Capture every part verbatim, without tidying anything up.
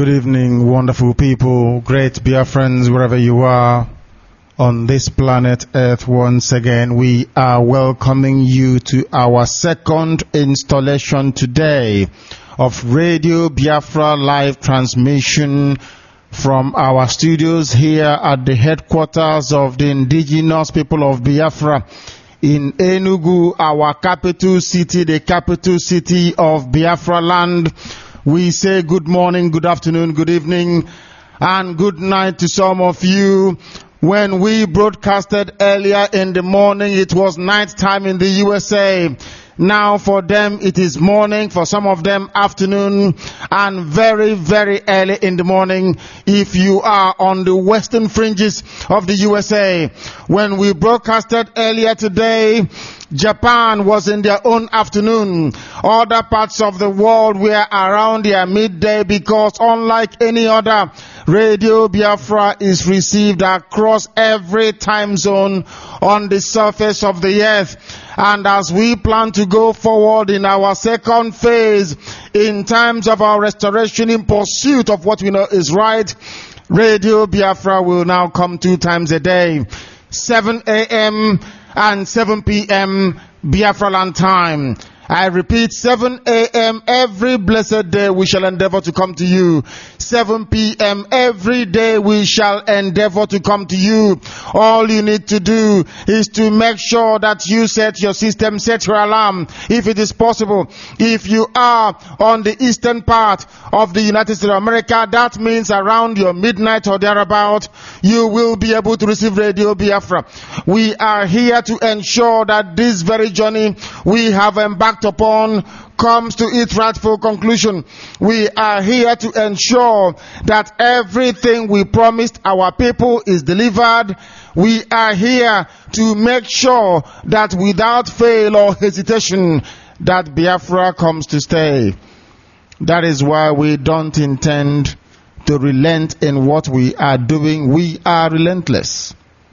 Good evening, wonderful people, great Biafrans, wherever you are on this planet Earth. Once again, we are welcoming you to our second installation today of Radio Biafra live transmission from our studios here at the headquarters of the indigenous people of Biafra in Enugu, our capital city, the capital city of Biafra land. We say good morning, good afternoon, good evening, and good night to some of you. When we broadcasted earlier in the morning, it was night time in the U S A. Now for them it is morning, for some of them afternoon, and very, very early in the morning if you are on the western fringes of the U S A. When we broadcasted earlier today, Japan was in their own afternoon. Other parts of the world were around their midday, because unlike any other, Radio Biafra is received across every time zone on the surface of the earth. And as we plan to go forward in our second phase, in terms of our restoration in pursuit of what we know is right, Radio Biafra will now come two times a day, seven a.m. and seven p.m. Biafra land time. I repeat, seven a.m. every blessed day we shall endeavor to come to you. seven p.m. every day we shall endeavor to come to you. All you need to do is to make sure that you set your system, set your alarm, if it is possible. If you are on the eastern part of the United States of America, that means around your midnight or thereabout, you will be able to receive Radio Biafra. We are here to ensure that this very journey we have embarked upon comes to its rightful conclusion. We are here to ensure that everything we promised our people is delivered. We are here to make sure that without fail or hesitation, that Biafra comes to stay. That is why we don't intend to relent in what we are doing. We are relentless.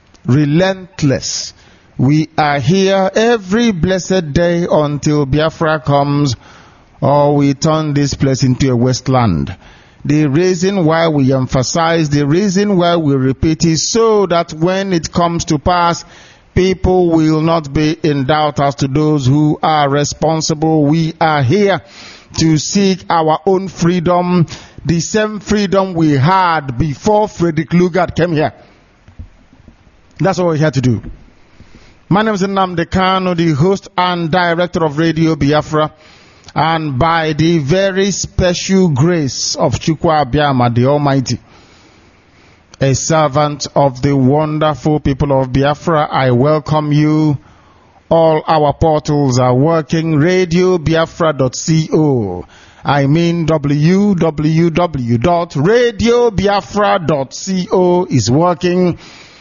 Relentless. We are here every blessed day until Biafra comes, or we turn this place into a wasteland. The reason why we emphasize, the reason why we repeat is so that when it comes to pass, people will not be in doubt as to those who are responsible. We are here to seek our own freedom, the same freedom we had before Frederick Lugard came here. That's what we're here to do. My name is Nnamdi Kanu, the host and director of Radio Biafra, and by the very special grace of Chukwu Abiyama, the Almighty, a servant of the wonderful people of Biafra, I welcome you. All our portals are working. radio biafra dot co. I mean w w w dot radio biafra dot co is working.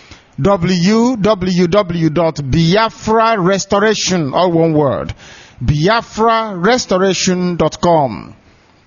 w w w dot biafra restoration, all one word, biafra restoration dot com.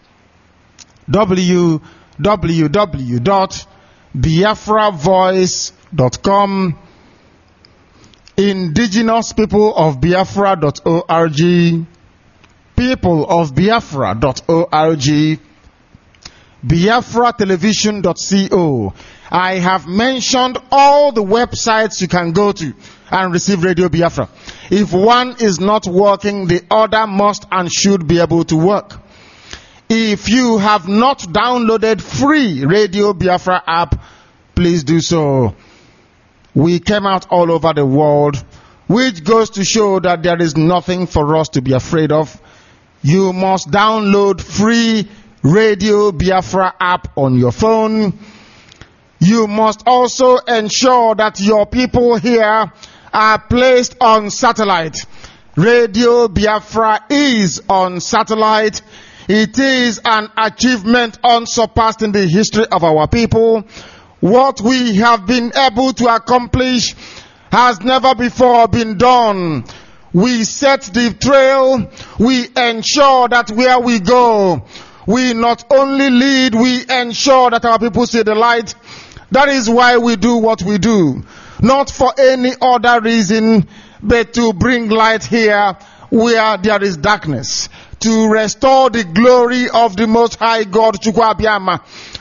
w w w dot biafra voice dot com. indigenous people of biafra dot org. people of biafra dot org. biafra television dot co. I have mentioned all the websites you can go to and receive Radio Biafra. If one is not working, the other must and should be able to work. If you have not downloaded free Radio Biafra app, please do so. We came out all over the world, which goes to show that there is nothing for us to be afraid of. You must download free Radio Biafra app on your phone. You must also ensure that your people here are placed on satellite. Radio Biafra is on satellite. It is an achievement unsurpassed in the history of our people. What we have been able to accomplish has never before been done. We set the trail. We ensure that where we go, we not only lead, we ensure that our people see the light. That is why we do what we do. Not for any other reason, but to bring light here where there is darkness. To restore the glory of the Most High God, Chukwu Abiyama,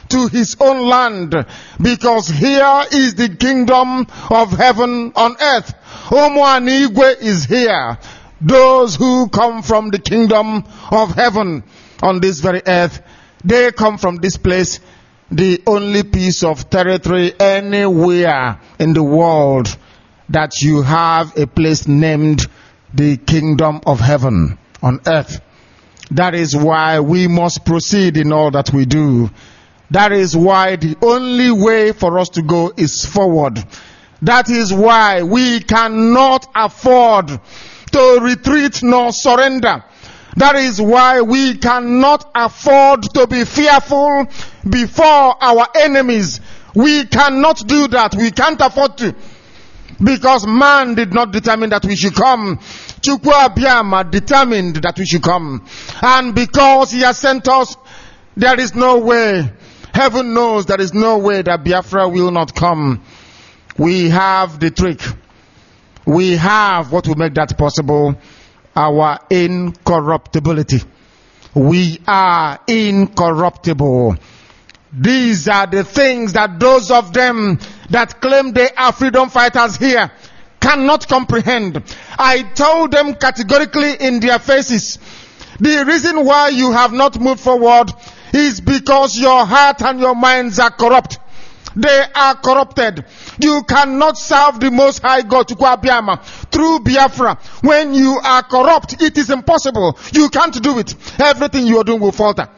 to his own land, because here is the kingdom of heaven on earth. Omoanigwe is here. Those who come from the kingdom of heaven on this very earth, they come from this place, the only piece of territory anywhere in the world that you have a place named the kingdom of heaven on earth. That is why we must proceed in all that we do. That is why the only way for us to go is forward. That is why we cannot afford to retreat nor surrender. That is why we cannot afford to be fearful before our enemies. We cannot do that. We can't afford to. Because man did not determine that we should come. Chukwu Abiyama determined that we should come. And because he has sent us, there is no way. Heaven knows there is no way that Biafra will not come. We have the trick. We have what will make that possible. Our incorruptibility. We are incorruptible. These are the things that those of them that claim they are freedom fighters here cannot comprehend. I told them categorically in their faces, the reason why you have not moved forward is because your heart and your minds are corrupt. They are corrupted. You cannot serve the Most High God, Chukwu Abiyama, through Biafra. When you are corrupt, it is impossible. You can't do it. Everything you are doing will falter.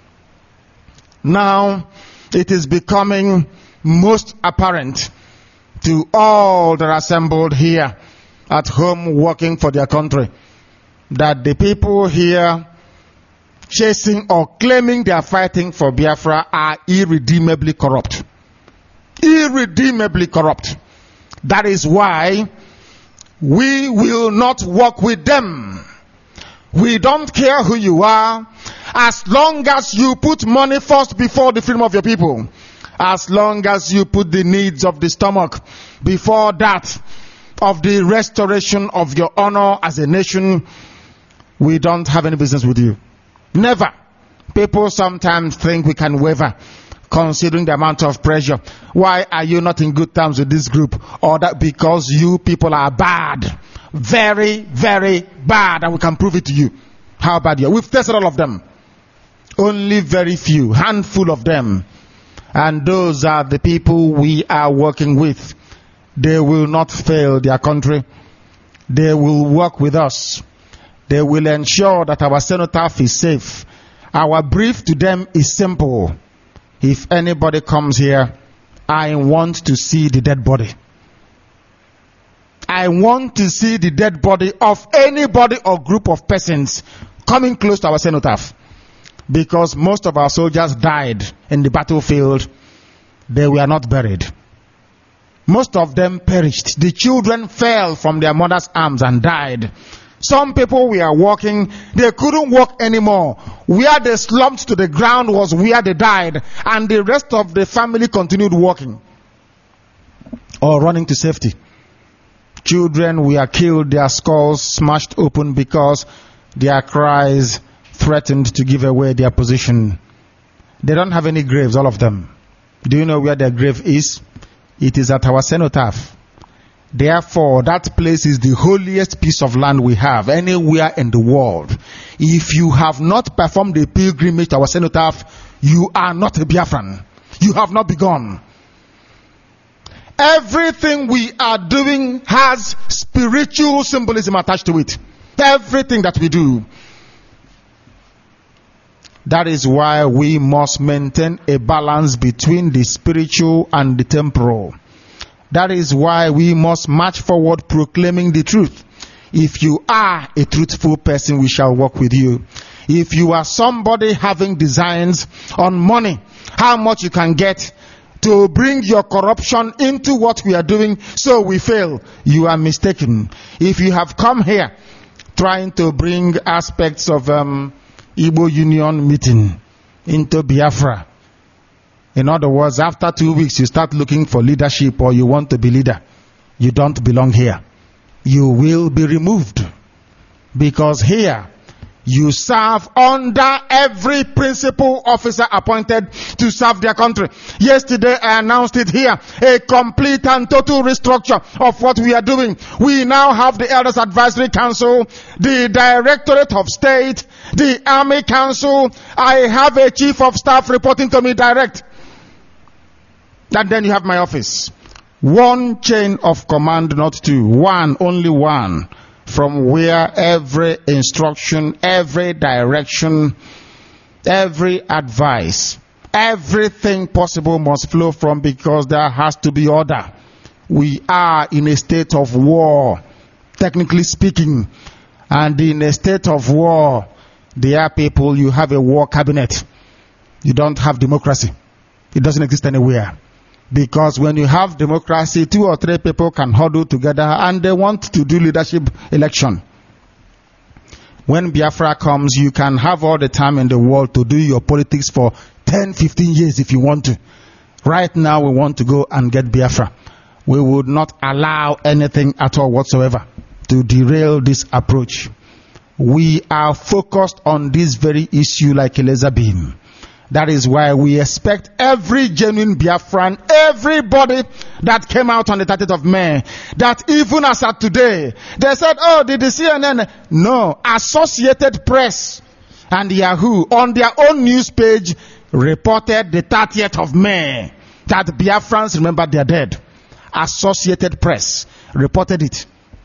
Now, it is becoming most apparent to all that are assembled here at home working for their country that the people here chasing or claiming they are fighting for Biafra are irredeemably corrupt. Irredeemably corrupt. That is why we will not work with them. We don't care who you are, as long as you put money first before the freedom of your people. As long as you put the needs of the stomach before that of the restoration of your honor as a nation, we don't have any business with you. Never. People sometimes think we can waver, considering the amount of pressure. Why are you not in good terms with this group? Or that because you people are bad. Very, very bad. And we can prove it to you. How bad you are. We've tested all of them. Only very few, handful of them. And those are the people we are working with. They will not fail their country. They will work with us. They will ensure that our cenotaph is safe. Our brief to them is simple. If anybody comes here, I want to see the dead body. I want to see the dead body of anybody or group of persons coming close to our cenotaph. Because most of our soldiers died in the battlefield. They were not buried. Most of them perished. The children fell from their mother's arms and died. Some people were walking, they couldn't walk anymore. Where they slumped to the ground was where they died. And the rest of the family continued walking or running to safety. Children were killed, their skulls smashed open because their cries threatened to give away their position. They don't have any graves, all of them. Do you know where their grave is? It is at our cenotaph. Therefore, that place is the holiest piece of land we have anywhere in the world. If you have not performed a pilgrimage to our cenotaph, you are not a Biafran. You have not begun. Everything we are doing has spiritual symbolism attached to it. Everything that we do. That is why we must maintain a balance between the spiritual and the temporal. That is why we must march forward proclaiming the truth. If you are a truthful person, we shall work with you. If you are somebody having designs on money, how much you can get to bring your corruption into what we are doing so we fail, you are mistaken. If you have come here trying to bring aspects of um, Igbo Union meeting into Biafra, in other words, after two weeks you start looking for leadership or you want to be leader, you don't belong here. You will be removed. Because here, You serve under every principal officer appointed to serve their country. Yesterday I announced it here, a complete and total restructure of what we are doing. We now have the Elders Advisory Council, the Directorate of State, the Army Council. I have a Chief of Staff reporting to me direct. And then you have my office. One chain of command, not two. One, only one. From where every instruction, every direction, every advice, everything possible must flow from, because there has to be order. We are in a state of war, technically speaking. And in a state of war, dear people, you have a war cabinet. You don't have democracy. It doesn't exist anywhere. Because when you have democracy, two or three people can huddle together and they want to do leadership election. When Biafra comes, you can have all the time in the world to do your politics for ten, fifteen years if you want to. Right now we want to go and get Biafra. We would not allow anything at all whatsoever to derail this approach. We are focused on this very issue like a laser beam. That is why we expect every genuine Biafran, everybody that came out on the thirtieth of May, that even as at today, they said, oh, did the C N N? No, Associated Press and Yahoo on their own news page reported the thirtieth of May that Biafrans remember they are dead. Associated Press reported it.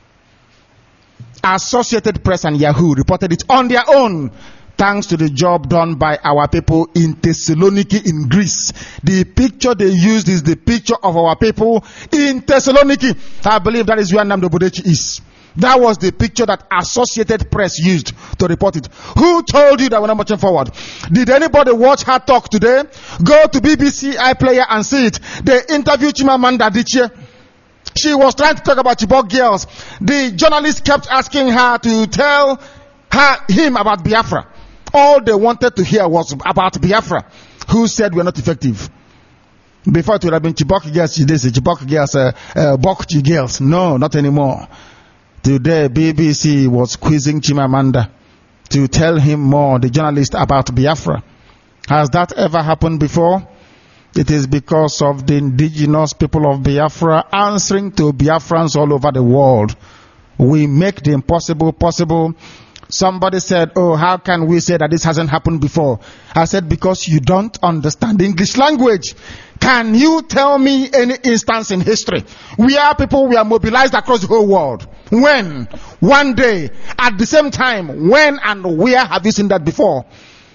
Associated Press and Yahoo reported it on their own. Thanks to the job done by our people in Thessaloniki in Greece. The picture they used is the picture of our people in Thessaloniki. I believe that is where Nnamdi Obodechi is. That was the picture that Associated Press used to report it. Who told you that we're not marching forward? Did anybody watch her talk today? Go to B B C iPlayer and see it. They interviewed Chimamanda Adichie. She was trying to talk about Chibok girls. The journalist kept asking her to tell her him about Biafra. All they wanted to hear was about Biafra, who said we're not effective. Before it would have been Chibok girls, they say Chibok girls, uh, uh, Bokchi girls. No, not anymore. Today, B B C was quizzing Chimamanda to tell him more, the journalist, about Biafra. Has that ever happened before? It is because of the indigenous people of Biafra answering to Biafrans all over the world. We make the impossible possible. Somebody said, oh, how can we say that this hasn't happened before? I said, because you don't understand the English language. Can you tell me any instance in history where people were mobilized across the whole world? When? One day? At the same time? When and where have you seen that before?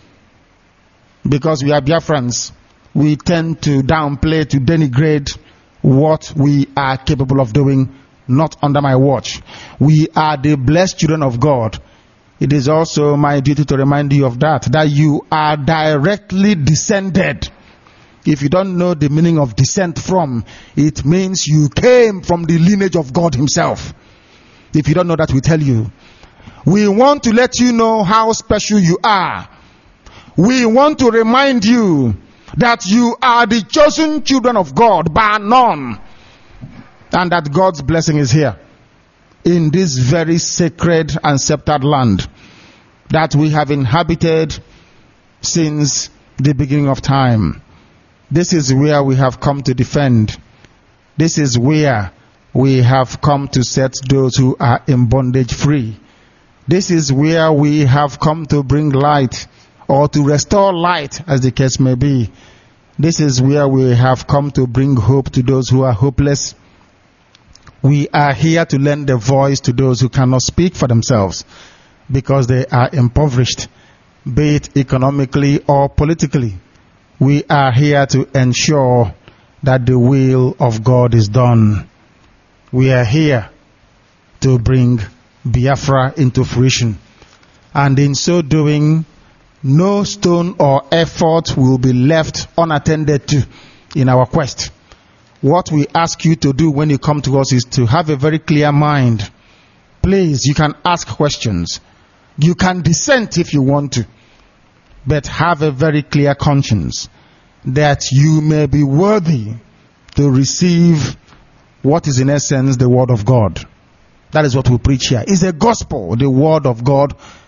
Because we are Biafrans, we tend to downplay, to denigrate what we are capable of doing. Not under my watch. We are the blessed children of God. It is also my duty to remind you of that, that you are directly descended. If you don't know the meaning of descent from, it means you came from the lineage of God himself. If you don't know that, we tell you. We want to let you know how special you are. We want to remind you that you are the chosen children of God, bar none. And that God's blessing is here. In this very sacred and sceptered land that we have inhabited since the beginning of time. This is where we have come to defend. This is where we have come to set those who are in bondage free. This is where we have come to bring light, or to restore light, as the case may be. This is where we have come to bring hope to those who are hopeless. We are here to lend a voice to those who cannot speak for themselves because they are impoverished, be it economically or politically. We are here to ensure that the will of God is done. We are here to bring Biafra into fruition. And in so doing, no stone or effort will be left unattended to in our quest. What we ask you to do when you come to us is to have a very clear mind. Please, you can ask questions. You can dissent if you want to. But have a very clear conscience that you may be worthy to receive what is in essence the word of God. That is what we preach here. It's a gospel, the word of God,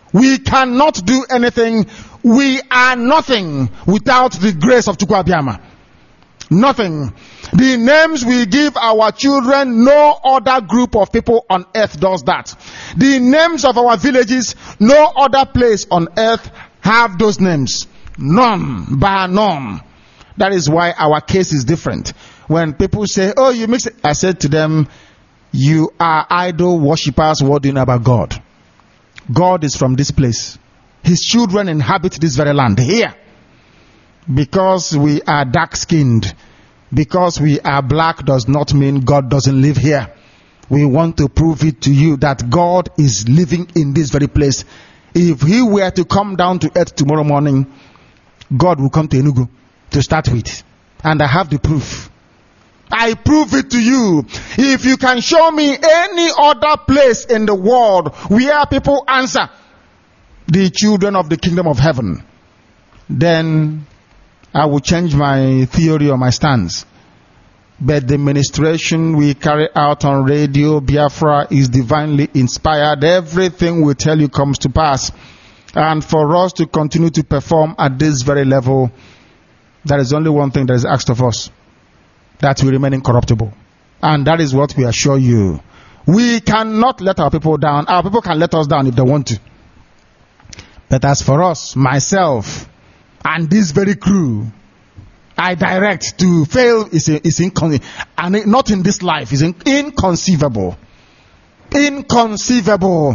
We cannot do anything. We are nothing without the grace of Chukwu Abiyama. Nothing. The names we give our children, no other group of people on earth does that. The names of our villages, no other place on earth have those names. None, bar none. That is why our case is different. When people say, oh, you mix it, I said to them, you are idol worshippers. What do you know about God? God is from this place. His children inhabit this very land here. Because we are dark-skinned, because we are black does not mean God doesn't live here. We want to prove it to you that God is living in this very place. If he were to come down to earth tomorrow morning, God will come to Enugu to start with. And I have the proof. I prove it to you. If you can show me any other place in the world where people answer the children of the kingdom of heaven, then I will change my theory or my stance. But the ministration we carry out on Radio Biafra is divinely inspired. Everything we tell you comes to pass. And for us to continue to perform at this very level, there is only one thing that is asked of us. That we remain incorruptible. And that is what we assure you. We cannot let our people down. Our people can let us down if they want to. But as for us, myself, and this very crew, I direct to fail is is incon- and not in this life, is inconceivable. Inconceivable.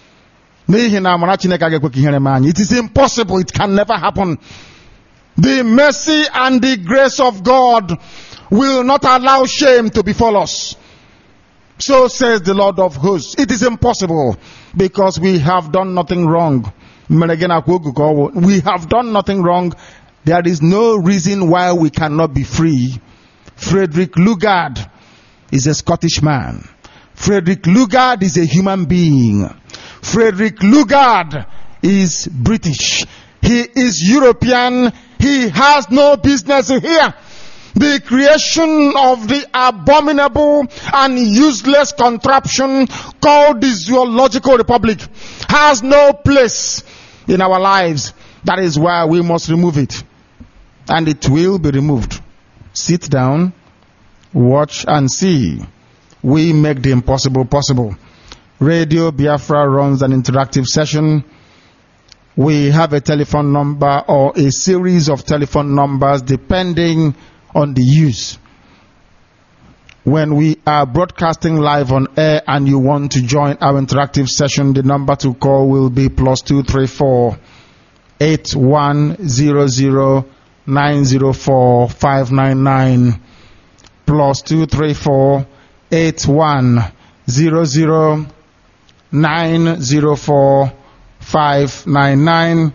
It is impossible. It can never happen. The mercy and the grace of God will not allow shame to befall us. So says the Lord of hosts. It is impossible because we have done nothing wrong. We have done nothing wrong. There is no reason why we cannot be free. Frederick Lugard is a Scottish man. Frederick Lugard is a human being. Frederick Lugard is British. He is European. He has no business here. The creation of the abominable and useless contraption called the Zoological Republic has no place in our lives. That is why we must remove it. And it will be removed. Sit down, watch and see. We make the impossible possible. Radio Biafra runs an interactive session. We have a telephone number or a series of telephone numbers depending on the use. When we are broadcasting live on air and you want to join our interactive session, the number to call will be plus two three four eight one zero zero nine zero four five nine nine plus two three four eight one zero zero nine zero four five nine nine.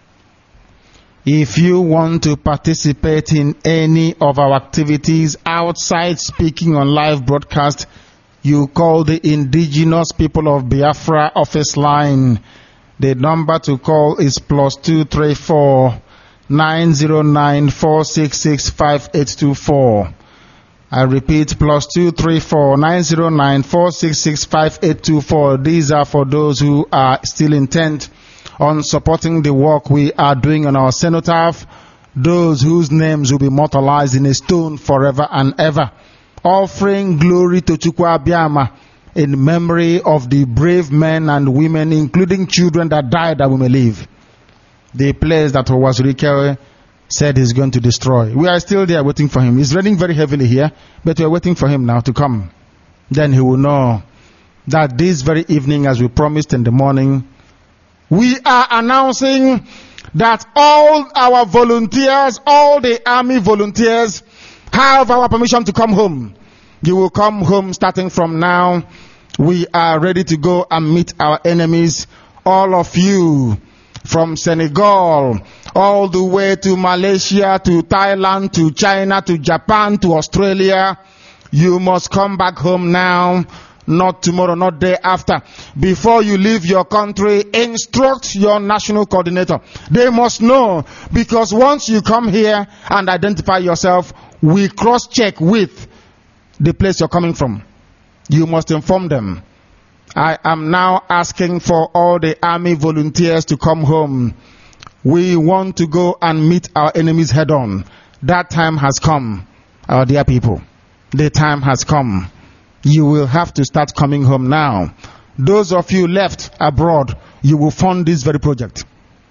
If you want to participate in any of our activities outside speaking on live broadcast, you call the Indigenous People of Biafra office line. The number to call is plus two three four nine zero nine four six six five eight two four. I repeat, plus two three four nine zero nine four six six five eight two four. These are for those who are still intent on supporting the work we are doing on our cenotaph, those whose names will be immortalized in a stone forever and ever, offering glory to Chukwu Abiyama in memory of the brave men and women, including children that died that we may live. The place that Owazurike said he's going to destroy. We are still there waiting for him. It's raining very heavily here, but we are waiting for him now to come. Then he will know that this very evening, as we promised in the morning, we are announcing that all our volunteers, all the army volunteers, have our permission to come home. You will come home starting from now. We are ready to go and meet our enemies. All of you, from Senegal, all the way to Malaysia, to Thailand, to China, to Japan, to Australia, you must come back home now. Not tomorrow, not day after. Before you leave your country, instruct your national coordinator. They must know, because once you come here and identify yourself, we cross-check with the place you're coming from. You must inform them. I am now asking for all the army volunteers to come home. We want to go and meet our enemies head on. That time has come, our dear people. The time has come. You will have to start coming home now. Those of you left abroad, you will fund this very project.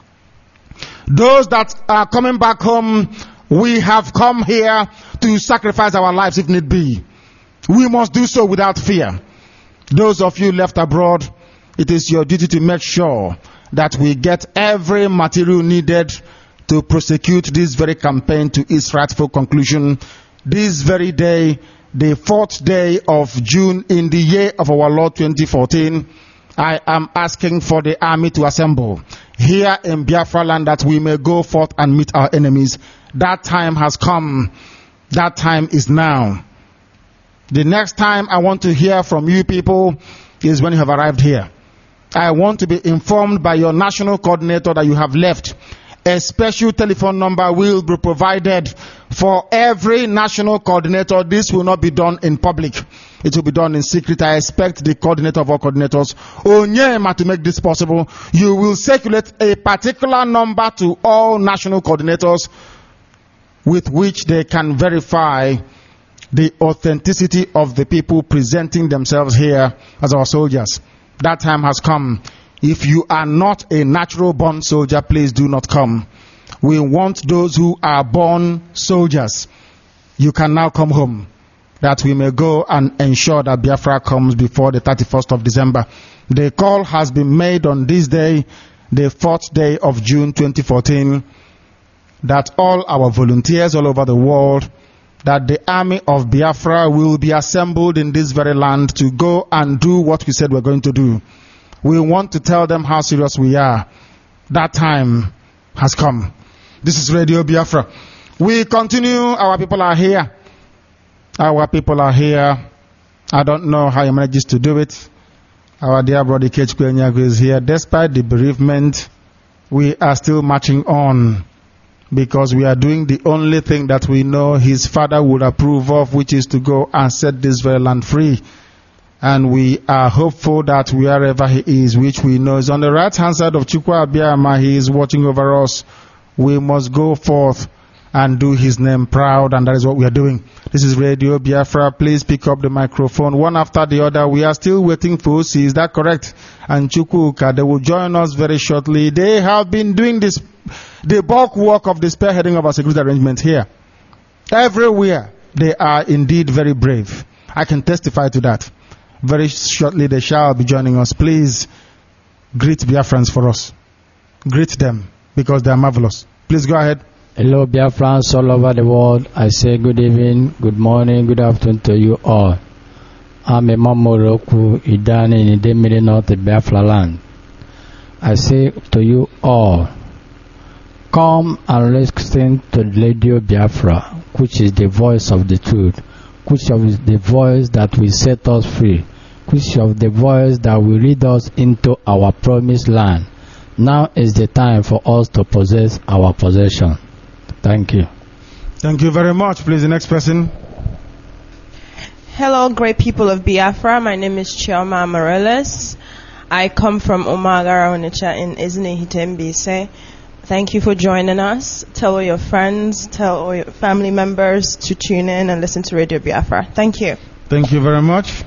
Those that are coming back home, we have come here to sacrifice our lives if need be. We must do so without fear. Those of you left abroad, it is your duty to make sure that we get every material needed to prosecute this very campaign to its rightful conclusion. This very day, the fourth day of June in the year of our Lord twenty fourteen, I am asking for the army to assemble here in Biafra land that we may go forth and meet our enemies. That time has come. That time is now. The next time I want to hear from you people is when you have arrived here. I want to be informed by your national coordinator that you have left. A special telephone number will be provided for every national coordinator. This will not be done in public. It will be done in secret. I expect the coordinator of all coordinators, Onyema, to make this possible. You will circulate a particular number to all national coordinators with which they can verify the authenticity of the people presenting themselves here as our soldiers. That time has come. If you are not a natural born soldier, please do not come. We want those who are born soldiers. You can now come home, that we may go and ensure that Biafra comes before the thirty-first of December. The call has been made on this day, the fourth day of June twenty fourteen, that all our volunteers all over the world, that the army of Biafra will be assembled in this very land to go and do what we said we're going to do. We want to tell them how serious we are. That time has come. This is Radio Biafra. We continue. Our people are here. Our people are here. I don't know how he manages to do it. Our dear brother Ikechukwu Enyagwu is here. Despite the bereavement, we are still marching on, because we are doing the only thing that we know his father would approve of, which is to go and set this very land free. And we are hopeful that wherever he is, which we know is on the right hand side of Chukwu Abiyama, he is watching over us. We must go forth and do his name proud, and that is what we are doing. This is Radio Biafra. Please pick up the microphone one after the other. We are still waiting for O C, is that correct? And Chukwuka, they will join us very shortly. They have been doing this, the bulk work of the spearheading of our security arrangement here. Everywhere, they are indeed very brave. I can testify to that. Very shortly, they shall be joining us. Please greet Biafrans for us. Greet them, because they are marvelous. Please go ahead. Hello, Biafrans all over the world. I say good evening, good morning, good afternoon to you all. I'm Imam Moroku Idani in the middle north of Biafra land. I say to you all, come and listen to Radio Biafra, which is the voice of the truth, which is the voice that will set us free, which is the voice that will lead us into our promised land. Now is the time for us to possess our possession. Thank you. Thank you very much. Please, the next person. Hello, great people of Biafra. My name is Chioma Amarellis. I come from Umagara, Onitsha in Izne Hitembise. Thank you for joining us. Tell all your friends, tell all your family members to tune in and listen to Radio Biafra. Thank you. Thank you very much.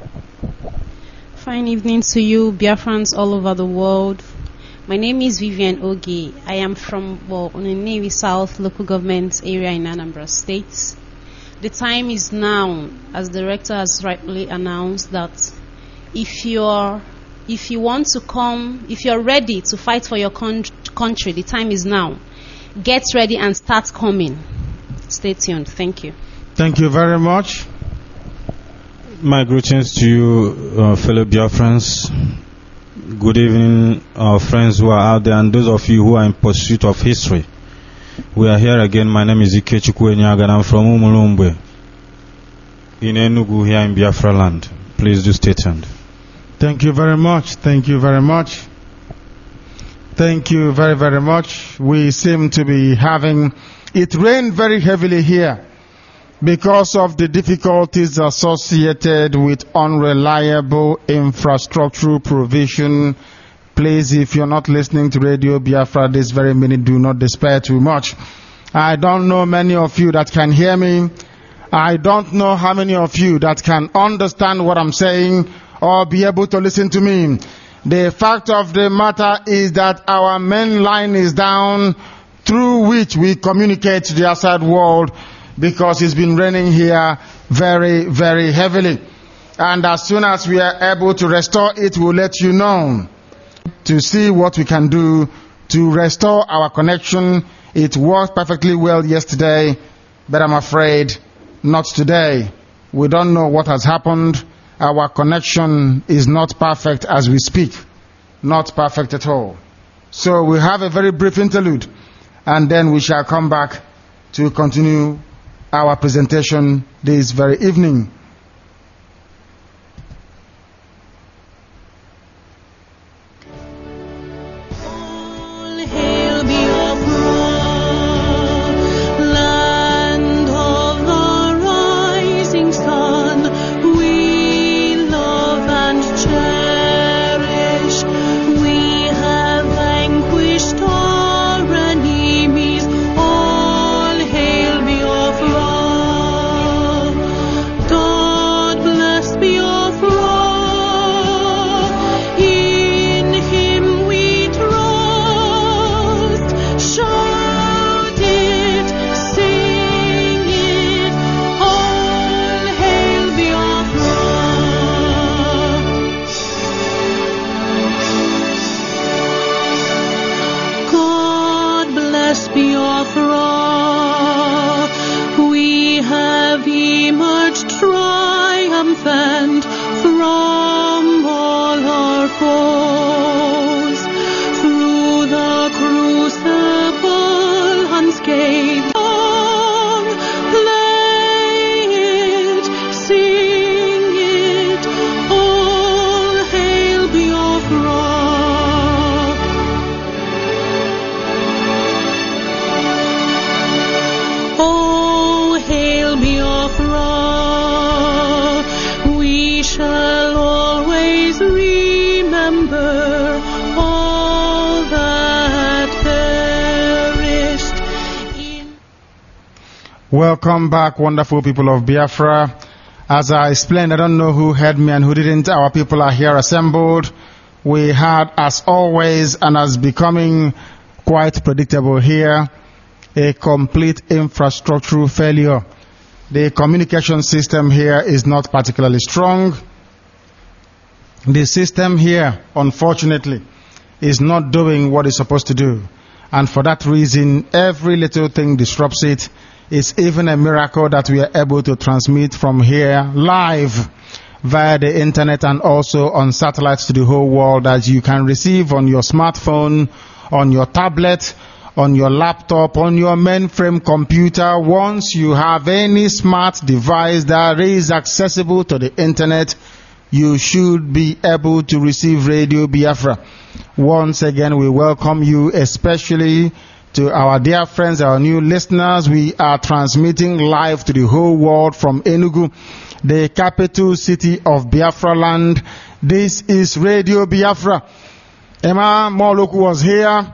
Fine evening to you, Biafrans all over the world. My name is Vivian Ogi. I am from well, Oniniwi South local government area in Anambra State. The time is now, as the rector has rightly announced, that if you're if you want to come, if you're ready to fight for your con- country, the time is now. Get ready and start coming. Stay tuned. Thank you. Thank you very much. My greetings to you, uh, fellow Biafrans. Good evening, our friends who are out there, and those of you who are in pursuit of history. We are here again. My name is Ikechukwu Enyagwu, and I'm from Umulumbwe in Enugu, here in Biafra land. Please do stay tuned. Thank you very much. Thank you very much. Thank you very, very much. We seem to be having, it rained very heavily here because of the difficulties associated with unreliable infrastructural provision. Please, if you're not listening to Radio Biafra this very minute, do not despair too much. I don't know many of you that can hear me. I don't know how many of you that can understand what I'm saying or be able to listen to me. The fact of the matter is that our main line is down through which we communicate to the outside world, because it's been raining here very, very heavily. And as soon as we are able to restore it, we'll let you know to see what we can do to restore our connection. It worked perfectly well yesterday, but I'm afraid not today. We don't know what has happened. Our connection is not perfect as we speak. Not perfect at all. So we have a very brief interlude, and then we shall come back to continue our presentation this very evening. Welcome back, wonderful people of Biafra. As I explained, I don't know who heard me and who didn't. Our people are here assembled. We had, as always, and as becoming quite predictable here, a complete infrastructural failure. The communication system here is not particularly strong. The system here, unfortunately, is not doing what it's supposed to do. And for that reason, every little thing disrupts it. It's even a miracle that we are able to transmit from here live via the internet and also on satellites to the whole world, that you can receive on your smartphone, on your tablet, on your laptop, on your mainframe computer. Once you have any smart device that is accessible to the internet, you should be able to receive Radio Biafra. Once again, we welcome you, especially to our dear friends, our new listeners. We are transmitting live to the whole world from Enugu, the capital city of Biafra land. This is Radio Biafra. Emma Moloku was here.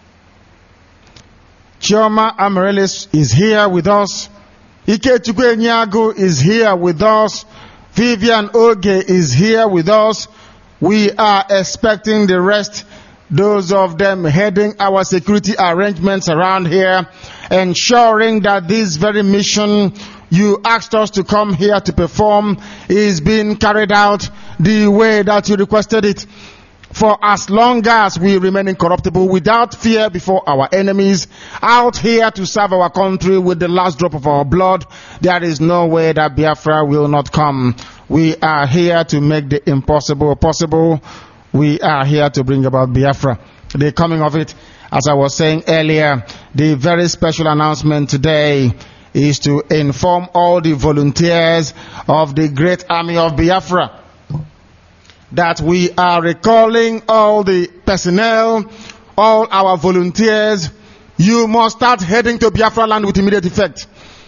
Chioma Amaryllis is here with us. Ikechukwu Nyago is here with us. Vivian Oge is here with us. We are expecting the rest, those of them heading our security arrangements around here, ensuring that this very mission you asked us to come here to perform is being carried out the way that you requested it. For as long as we remain incorruptible, without fear before our enemies, out here to serve our country with the last drop of our blood, there is no way that Biafra will not come. We are here to make the impossible possible. We are here to bring about Biafra. The coming of it, as I was saying earlier, the very special announcement today is to inform all the volunteers of the great army of Biafra that we are recalling all the personnel, all our volunteers. You must start heading to Biafra land with immediate effect.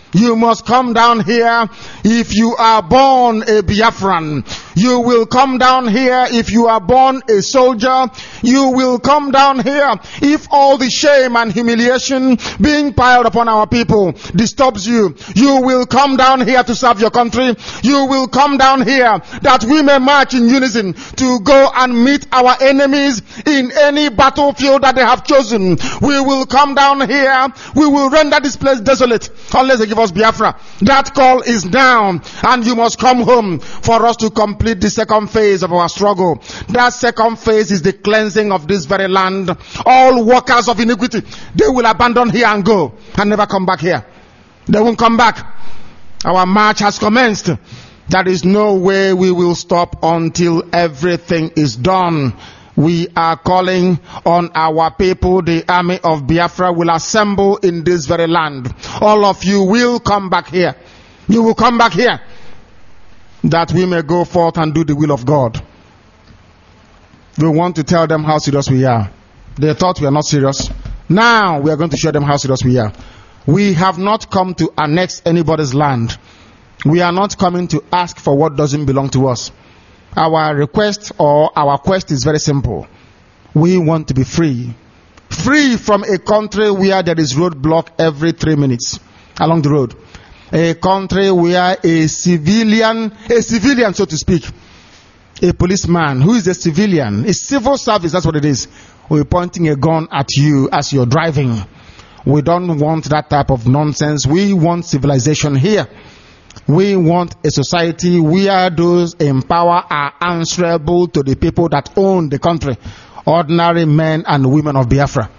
You must come down here if you are born a Biafran. You will come down here if you are born a soldier. You will come down here if all the shame and humiliation being piled upon our people disturbs you. You will come down here to serve your country. You will come down here that we may march in unison to go and meet our enemies in any battlefield that they have chosen. We will come down here. We will render this place desolate unless they give us Biafra. That call is down, and you must come home for us to complete the second phase of our struggle. That second phase is the cleansing of this very land. All workers of iniquity, they will abandon here and go and never come back here. They won't come back. Our march has commenced. There is no way we will stop until everything is done. We are calling on our people. The army of Biafra will assemble in this very land. All of you will come back here. You will come back here that we may go forth and do the will of God. We want to tell them how serious we are. They thought we are not serious. Now we are going to show them how serious we are. We have not come to annex anybody's land. We are not coming to ask for what doesn't belong to us. Our request or our quest is very simple. We want to be free. Free from a country where there is roadblock every three minutes along the road. A country where a civilian, a civilian so to speak, a policeman who is a civilian, a civil service, that's what it is, will be pointing a gun at you as you're driving. We don't want that type of nonsense. We want civilization here. We want a society where those in power are answerable to the people that own the country, ordinary men and women of Biafra.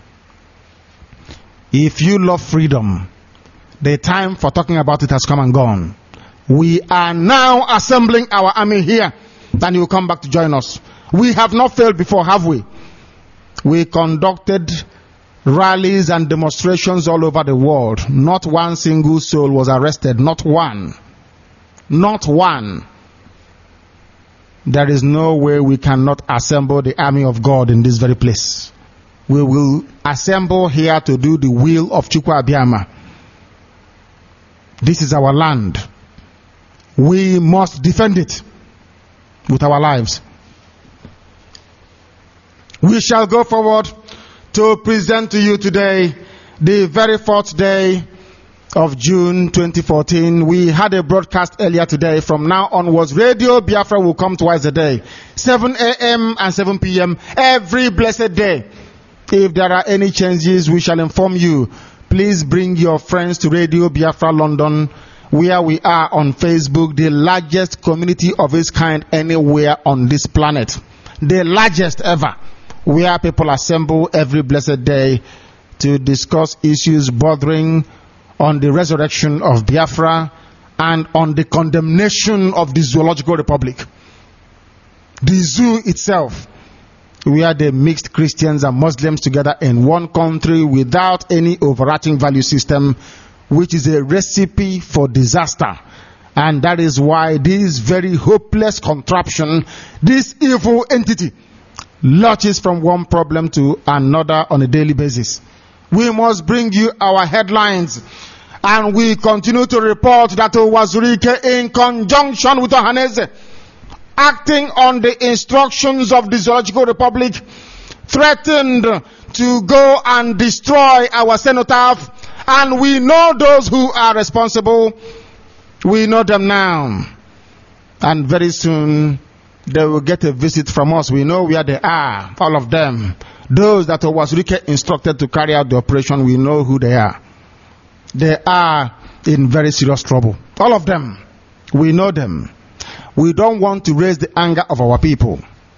If you love freedom, the time for talking about it has come and gone. We are now assembling our army here, and you will come back to join us. We have not failed before, have we? We conducted rallies and demonstrations all over the world. Not one single soul was arrested. Not one. Not one. There is no way we cannot assemble the army of God in this very place. We will assemble here to do the will of Chukwu Abiyama. This is our land. We must defend it with our lives. We shall go forward to present to you today the very fourth day of June twenty fourteen. We had a broadcast earlier today. From now onwards, Radio Biafra will come twice a day, seven a.m. and seven p.m. every blessed day. If there are any changes, we shall inform you. Please bring your friends to Radio Biafra London, where we are on Facebook, the largest community of its kind anywhere on this planet. The largest ever, where people assemble every blessed day to discuss issues bordering on the resurrection of Biafra and on the condemnation of the Zoological Republic. The zoo itself, where they mixed Christians and Muslims together in one country without any overarching value system, which is a recipe for disaster. And that is why this very hopeless contraption, this evil entity, lurches from one problem to another on a daily basis. We must bring you our headlines, and we continue to report that Wazurike, in conjunction with Ohaneze, acting on the instructions of the Zoological Republic, threatened to go and destroy our cenotaph, and we know those who are responsible. We know them now, and very soon they will get a visit from us. We know where they are, all of them. Those that Wazurike instructed to carry out the operation, we know who they are. They are in very serious trouble. All of them. We know them. We don't want to raise the anger of our people.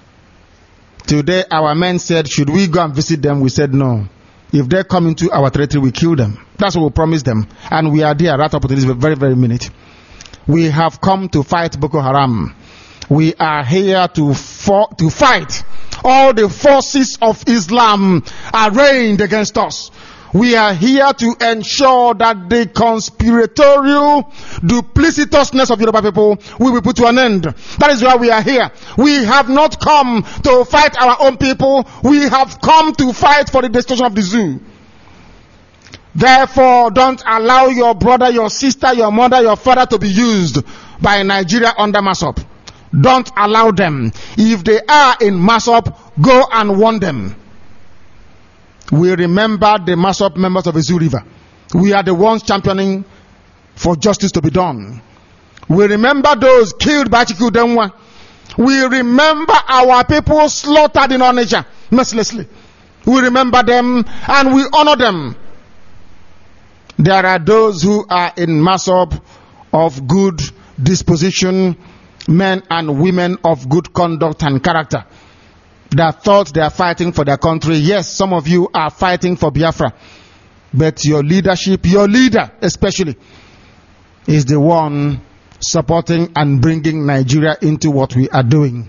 Today our men said, should we go and visit them? We said no. If they come into our territory, we kill them. That's what we promised them. And we are there right up to this very, very minute. We have come to fight Boko Haram. We are here to, for, to fight all the forces of Islam arrayed against us. We are here to ensure that the conspiratorial duplicitousness of Yoruba people will be put to an end. That is why we are here. We have not come to fight our own people. We have come to fight for the destruction of the zoo. Therefore, don't allow your brother, your sister, your mother, your father to be used by Nigeria under MASSOP. Don't allow them. If they are in MASSOP, go and warn them. We remember the MASSOP members of Izu River. We are the ones championing for justice to be done. We remember those killed by Chiku Denwa. We remember our people slaughtered in Onitsha mercilessly. We remember them and we honor them. There are those who are in MASSOP of good disposition, men and women of good conduct and character, that thought they are fighting for their country. Yes, some of you are fighting for Biafra, but your leadership, your leader especially, is the one supporting and bringing Nigeria into what we are doing.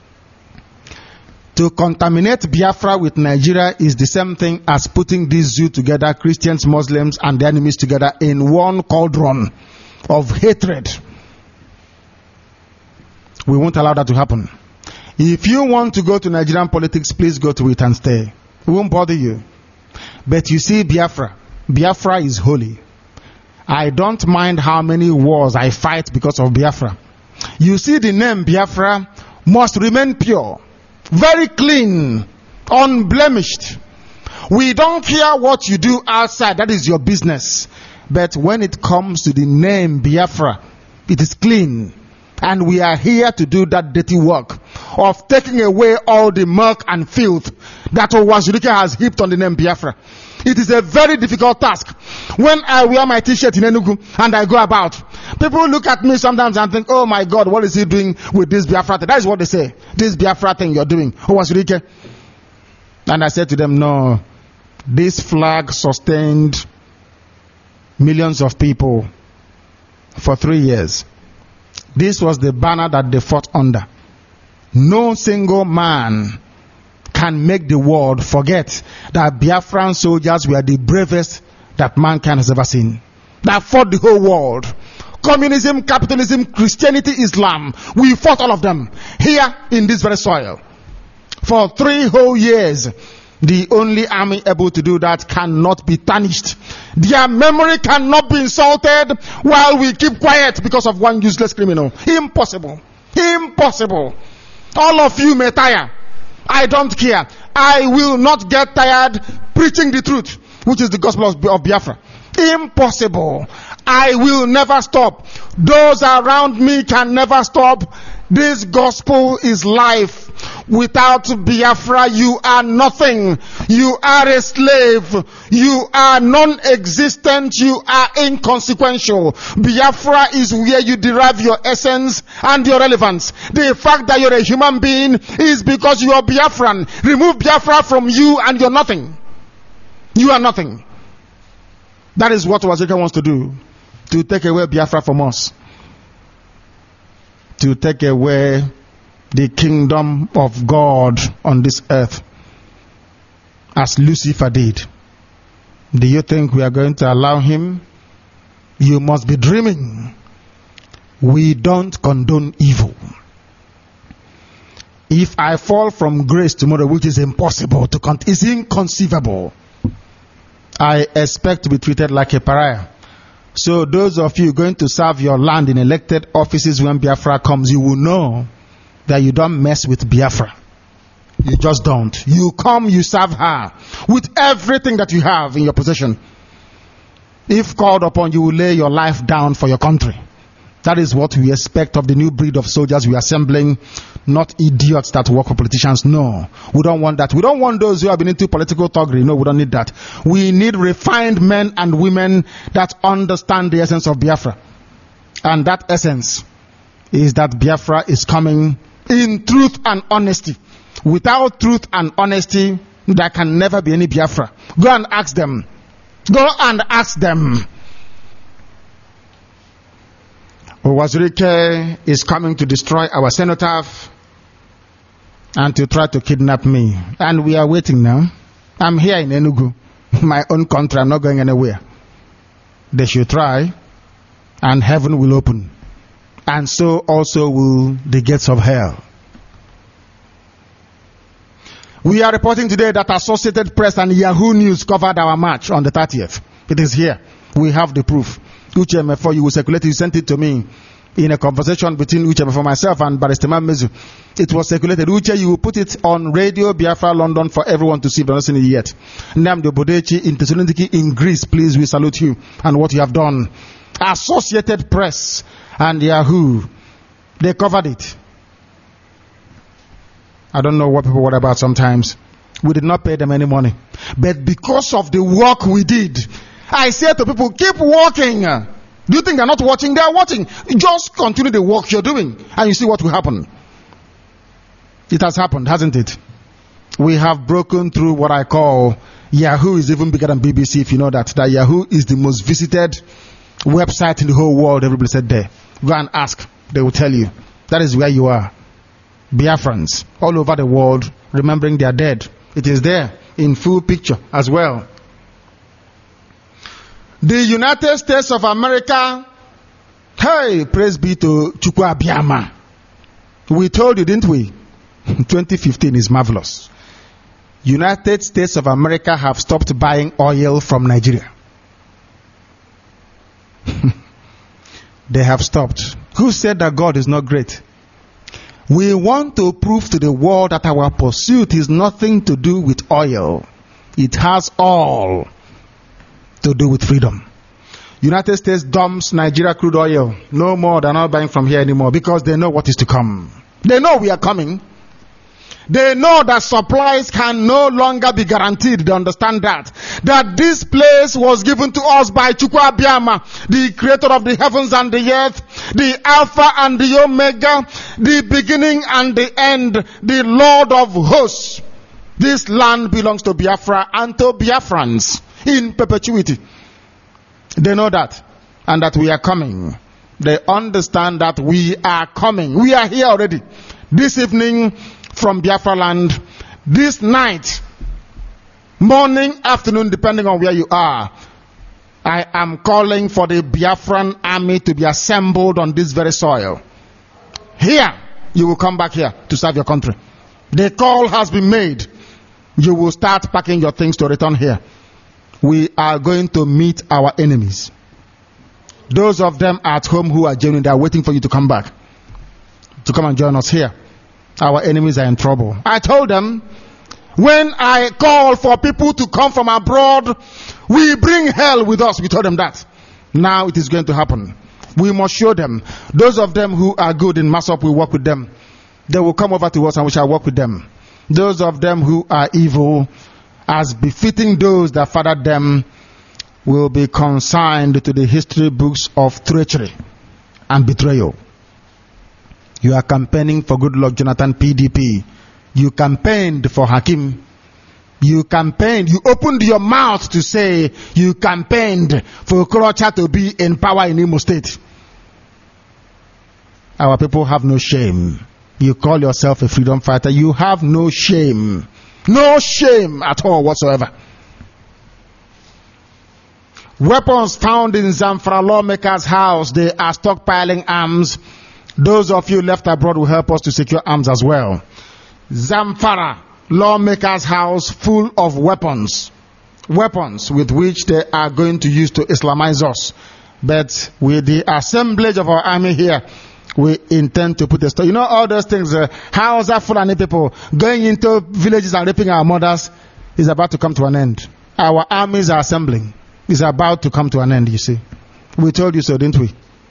To contaminate Biafra with Nigeria is the same thing as putting these zoo together, Christians, Muslims, and the enemies together in one cauldron of hatred. We won't allow that to happen. If you want to go to Nigerian politics, please go to it and stay. We won't bother you. But you see, Biafra, Biafra is holy. I don't mind how many wars I fight because of Biafra. You see, the name Biafra must remain pure, very clean, unblemished. We don't care what you do outside, that is your business. But when it comes to the name Biafra, it is clean. And we are here to do that dirty work of taking away all the murk and filth that Owazurike has heaped on the name Biafra. It is a very difficult task. When I wear my t-shirt in Enugu and I go about, people look at me sometimes and think, oh my God, what is he doing with this Biafra thing? That is what they say. This Biafra thing you're doing, Owazurike. And I said to them, no, this flag sustained millions of people for three years. This was the banner that they fought under. No single man can make the world forget that Biafran soldiers were the bravest that mankind has ever seen. That fought the whole world. Communism, capitalism, Christianity, Islam. We fought all of them here in this very soil. For three whole years, the only army able to do that cannot be tarnished. Their memory cannot be insulted while we keep quiet because of one useless criminal. Impossible. Impossible. All of you may tire. I don't care. I will not get tired preaching the truth, which is the gospel of, of Biafra. Impossible. I will never stop. Those around me can never stop. This gospel is life. Without Biafra, you are nothing. You are a slave. You are non-existent. You are inconsequential. Biafra is where you derive your essence and your relevance. The fact that you're a human being is because you are Biafran. Remove Biafra from you and you're nothing. You are nothing. That is what Owazurike wants to do. To take away Biafra from us. To take away the kingdom of God on this earth, as Lucifer did. Do you think we are going to allow him? You must be dreaming. We don't condone evil. If I fall from grace tomorrow, which is impossible to con- is inconceivable, I expect to be treated like a pariah. So those of you going to serve your land in elected offices when Biafra comes, you will know that you don't mess with Biafra. You just don't. You come, you serve her with everything that you have in your possession. If called upon, you will lay your life down for your country. That is what we expect of the new breed of soldiers we are assembling, not idiots that work for politicians. No, we don't want that. We don't want those who have been into political thuggery. No, we don't need that. We need refined men and women that understand the essence of Biafra. And that essence is that Biafra is coming in truth and honesty. Without truth and honesty, there can never be any Biafra. Go and ask them. Go and ask them. Owazurike is coming to destroy our cenotaph and to try to kidnap me. And we are waiting now. I'm here in Enugu, my own country. I'm not going anywhere. They should try, and heaven will open. And so also will the gates of hell. We are reporting today that Associated Press and Yahoo News covered our march on the thirtieth. It is here. We have the proof. Uche Mefo, you will circulate it. You sent it to me in a conversation between Uche Mefo, myself, and Barrister Mezu. It was circulated. Uche, you will put it on Radio Biafra London for everyone to see if they're not seen it yet. Namdo Bodechi in Thessaloniki in Greece, please, we salute you and what you have done. Associated Press and Yahoo, they covered it. I don't know what people worry about sometimes. We did not pay them any money. But because of the work we did, I say to people, keep working. Do you think they're not watching? They are watching. Just continue the work you're doing and you see what will happen. It has happened, hasn't it? We have broken through what I call Yahoo is even bigger than B B C, if you know that. That Yahoo is the most visited website in the whole world. Everybody said there. Go and ask. They will tell you. That is where you are. Biafrans all over the world remembering they are dead. It is there in full picture as well. The United States of America, hey, praise be to Chukwu Abiyama. We told you, didn't we? twenty fifteen is marvelous. United States of America have stopped buying oil from Nigeria. They have stopped. Who said that God is not great? We want to prove to the world that our pursuit is nothing to do with oil. It has all to do with freedom. United States dumps Nigeria crude oil. No more, they're not buying from here anymore because they know what is to come. They know we are coming. They know that supplies can no longer be guaranteed. They understand that. That this place was given to us by Chukwu Abiyama, the creator of the heavens and the earth, the Alpha and the Omega, the beginning and the end, the Lord of hosts. This land belongs to Biafra and to Biafrans in perpetuity. They know that. And that we are coming. They understand that we are coming. We are here already. This evening, from Biafra land, this night, morning, afternoon, depending on where you are, I am calling for the Biafran army to be assembled on this very soil. Here, you will come back here to serve your country. The call has been made. You will start packing your things to return here. We are going to meet our enemies. Those of them at home who are genuine, they are waiting for you to come back, to come and join us here. Our enemies are in trouble. I told them, when I call for people to come from abroad, we bring hell with us. We told them that. Now it is going to happen. We must show them. Those of them who are good in Masop, we work with them. They will come over to us and we shall work with them. Those of them who are evil, as befitting those that fathered them, will be consigned to the history books of treachery and betrayal. You are campaigning for Goodluck Jonathan P D P. You campaigned for Hakim. You campaigned, you opened your mouth to say you campaigned for Okorocha to be in power in Imo State. Our people have no shame. You call yourself a freedom fighter. You have no shame. No shame at all whatsoever. Weapons found in Zamfara lawmaker's house. They are stockpiling arms. Those of you left abroad will help us to secure arms as well. Zamfara lawmaker's house full of weapons. Weapons with which they are going to use to Islamize us. But with the assemblage of our army here, we intend to put a stop. You know all those things, uh, Hausa Fulani people going into villages and raping our mothers is about to come to an end. Our armies are assembling. It's about to come to an end, you see. We told you so, didn't we?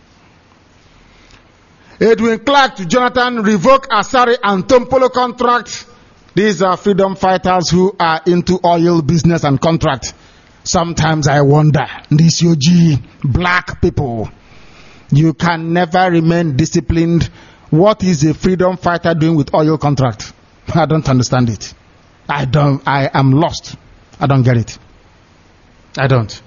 Edwin Clark to Jonathan revoke Asari and Tompolo contract. These are freedom fighters who are into oil business and contract. Sometimes I wonder, these U G black people, you can never remain disciplined. What is a freedom fighter doing with oil contract? I don't understand it. I don't, I am lost. I don't get it. I don't.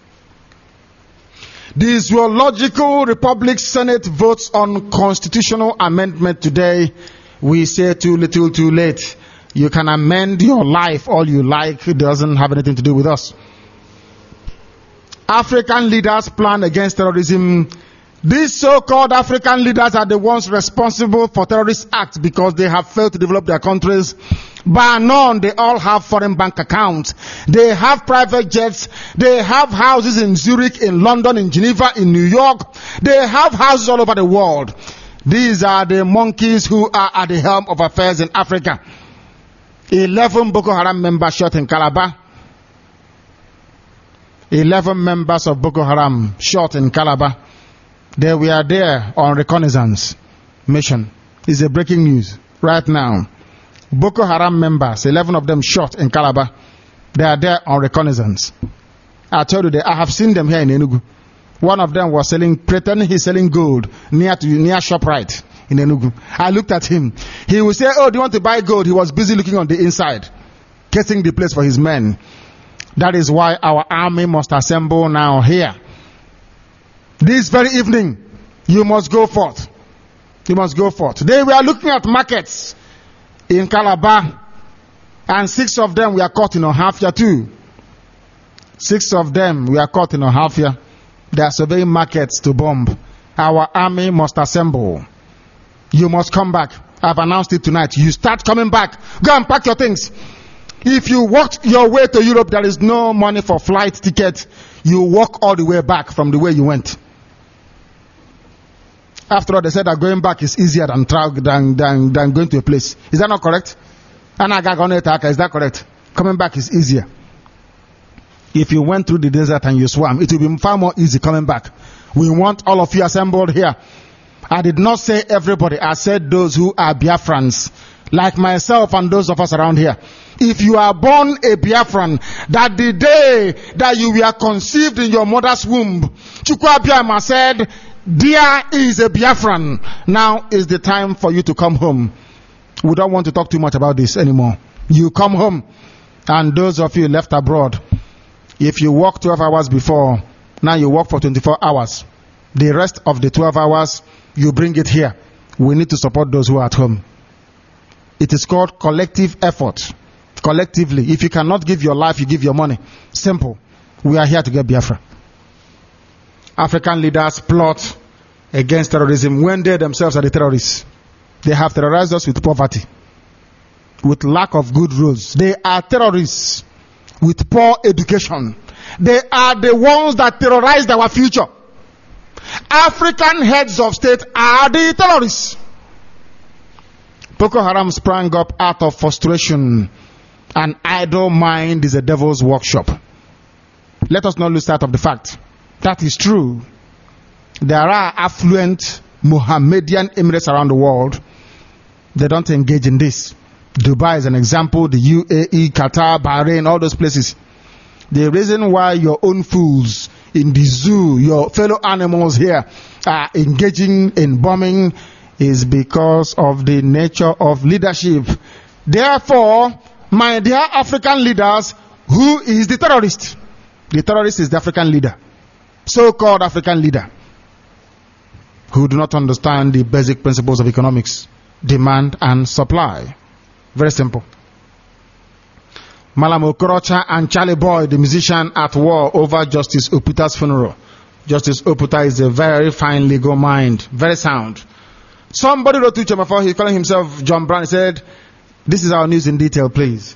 The Zoological Republic Senate votes on constitutional amendment today. We say too little too late. You can amend your life all you like. It doesn't have anything to do with us. African leaders plan against terrorism. These so-called African leaders are the ones responsible for terrorist acts because they have failed to develop their countries Bar none, they all have foreign bank accounts. They have private jets. They have houses in Zurich, in London, in Geneva, in New York. They have houses all over the world. These are the monkeys who are at the helm of affairs in Africa. Eleven Boko Haram members shot in Calabar. Eleven members of Boko Haram shot in Calabar. They were there on reconnaissance mission. It's a breaking news right now. Boko Haram members, eleven of them shot in Calabar. They are there on reconnaissance. I told you that I have seen them here in Enugu. One of them was selling, pretending he's selling gold near to near ShopRite in Enugu. I looked at him. He would say, "Oh, do you want to buy gold?" He was busy looking on the inside, getting the place for his men. That is why our army must assemble now here. This very evening, you must go forth. You must go forth. They were looking at markets in Calabar, and six of them were caught in Ohafia too. Six of them were caught in Ohafia. They are surveying markets to bomb. Our army must assemble. You must come back. I've announced it tonight. You start coming back. Go and pack your things. If you walked your way to Europe, there is no money for flight ticket. You walk all the way back from the way you went. After all, they said that going back is easier than than than, than going to a place. Is that not correct? Is that correct? Coming back is easier. If you went through the desert and you swam, it will be far more easy coming back. We want all of you assembled here. I did not say everybody. I said those who are Biafrans, like myself and those of us around here. If you are born a Biafran, that the day that you were conceived in your mother's womb, Chukwu Abiyama said, "Dear is a Biafran. Now is the time for you to come home." We don't want to talk too much about this anymore. You come home. And those of you left abroad, if you work twelve hours before, now you work for twenty-four hours. The rest of the twelve hours, you bring it here. We need to support those who are at home. It is called collective effort. Collectively. If you cannot give your life, you give your money. Simple. We are here to get Biafra. African leaders plot against terrorism when they themselves are the terrorists. They have terrorized us with poverty, with lack of good roads. They are terrorists with poor education. They are the ones that terrorized our future. African heads of state are the terrorists. Boko Haram sprang up out of frustration. An idle mind is a devil's workshop. Let us not lose sight of the fact. That is true. There are affluent Mohammedan emirates around the world. They don't engage in this. Dubai is an example, the U A E, Qatar, Bahrain, all those places. The reason why your own fools in the zoo, your fellow animals here, are engaging in bombing is because of the nature of leadership. Therefore, my dear African leaders, who is the terrorist? The terrorist is the African leader. So-called African leader. Who do not understand the basic principles of economics. Demand and supply. Very simple. Malam Okorocha and Charlie Boy, the musician, at war over Justice Oputa's funeral. Justice Oputa is a very fine legal mind. Very sound. Somebody wrote to him before, he's calling himself John Brown. He said, "This is our news in detail, please.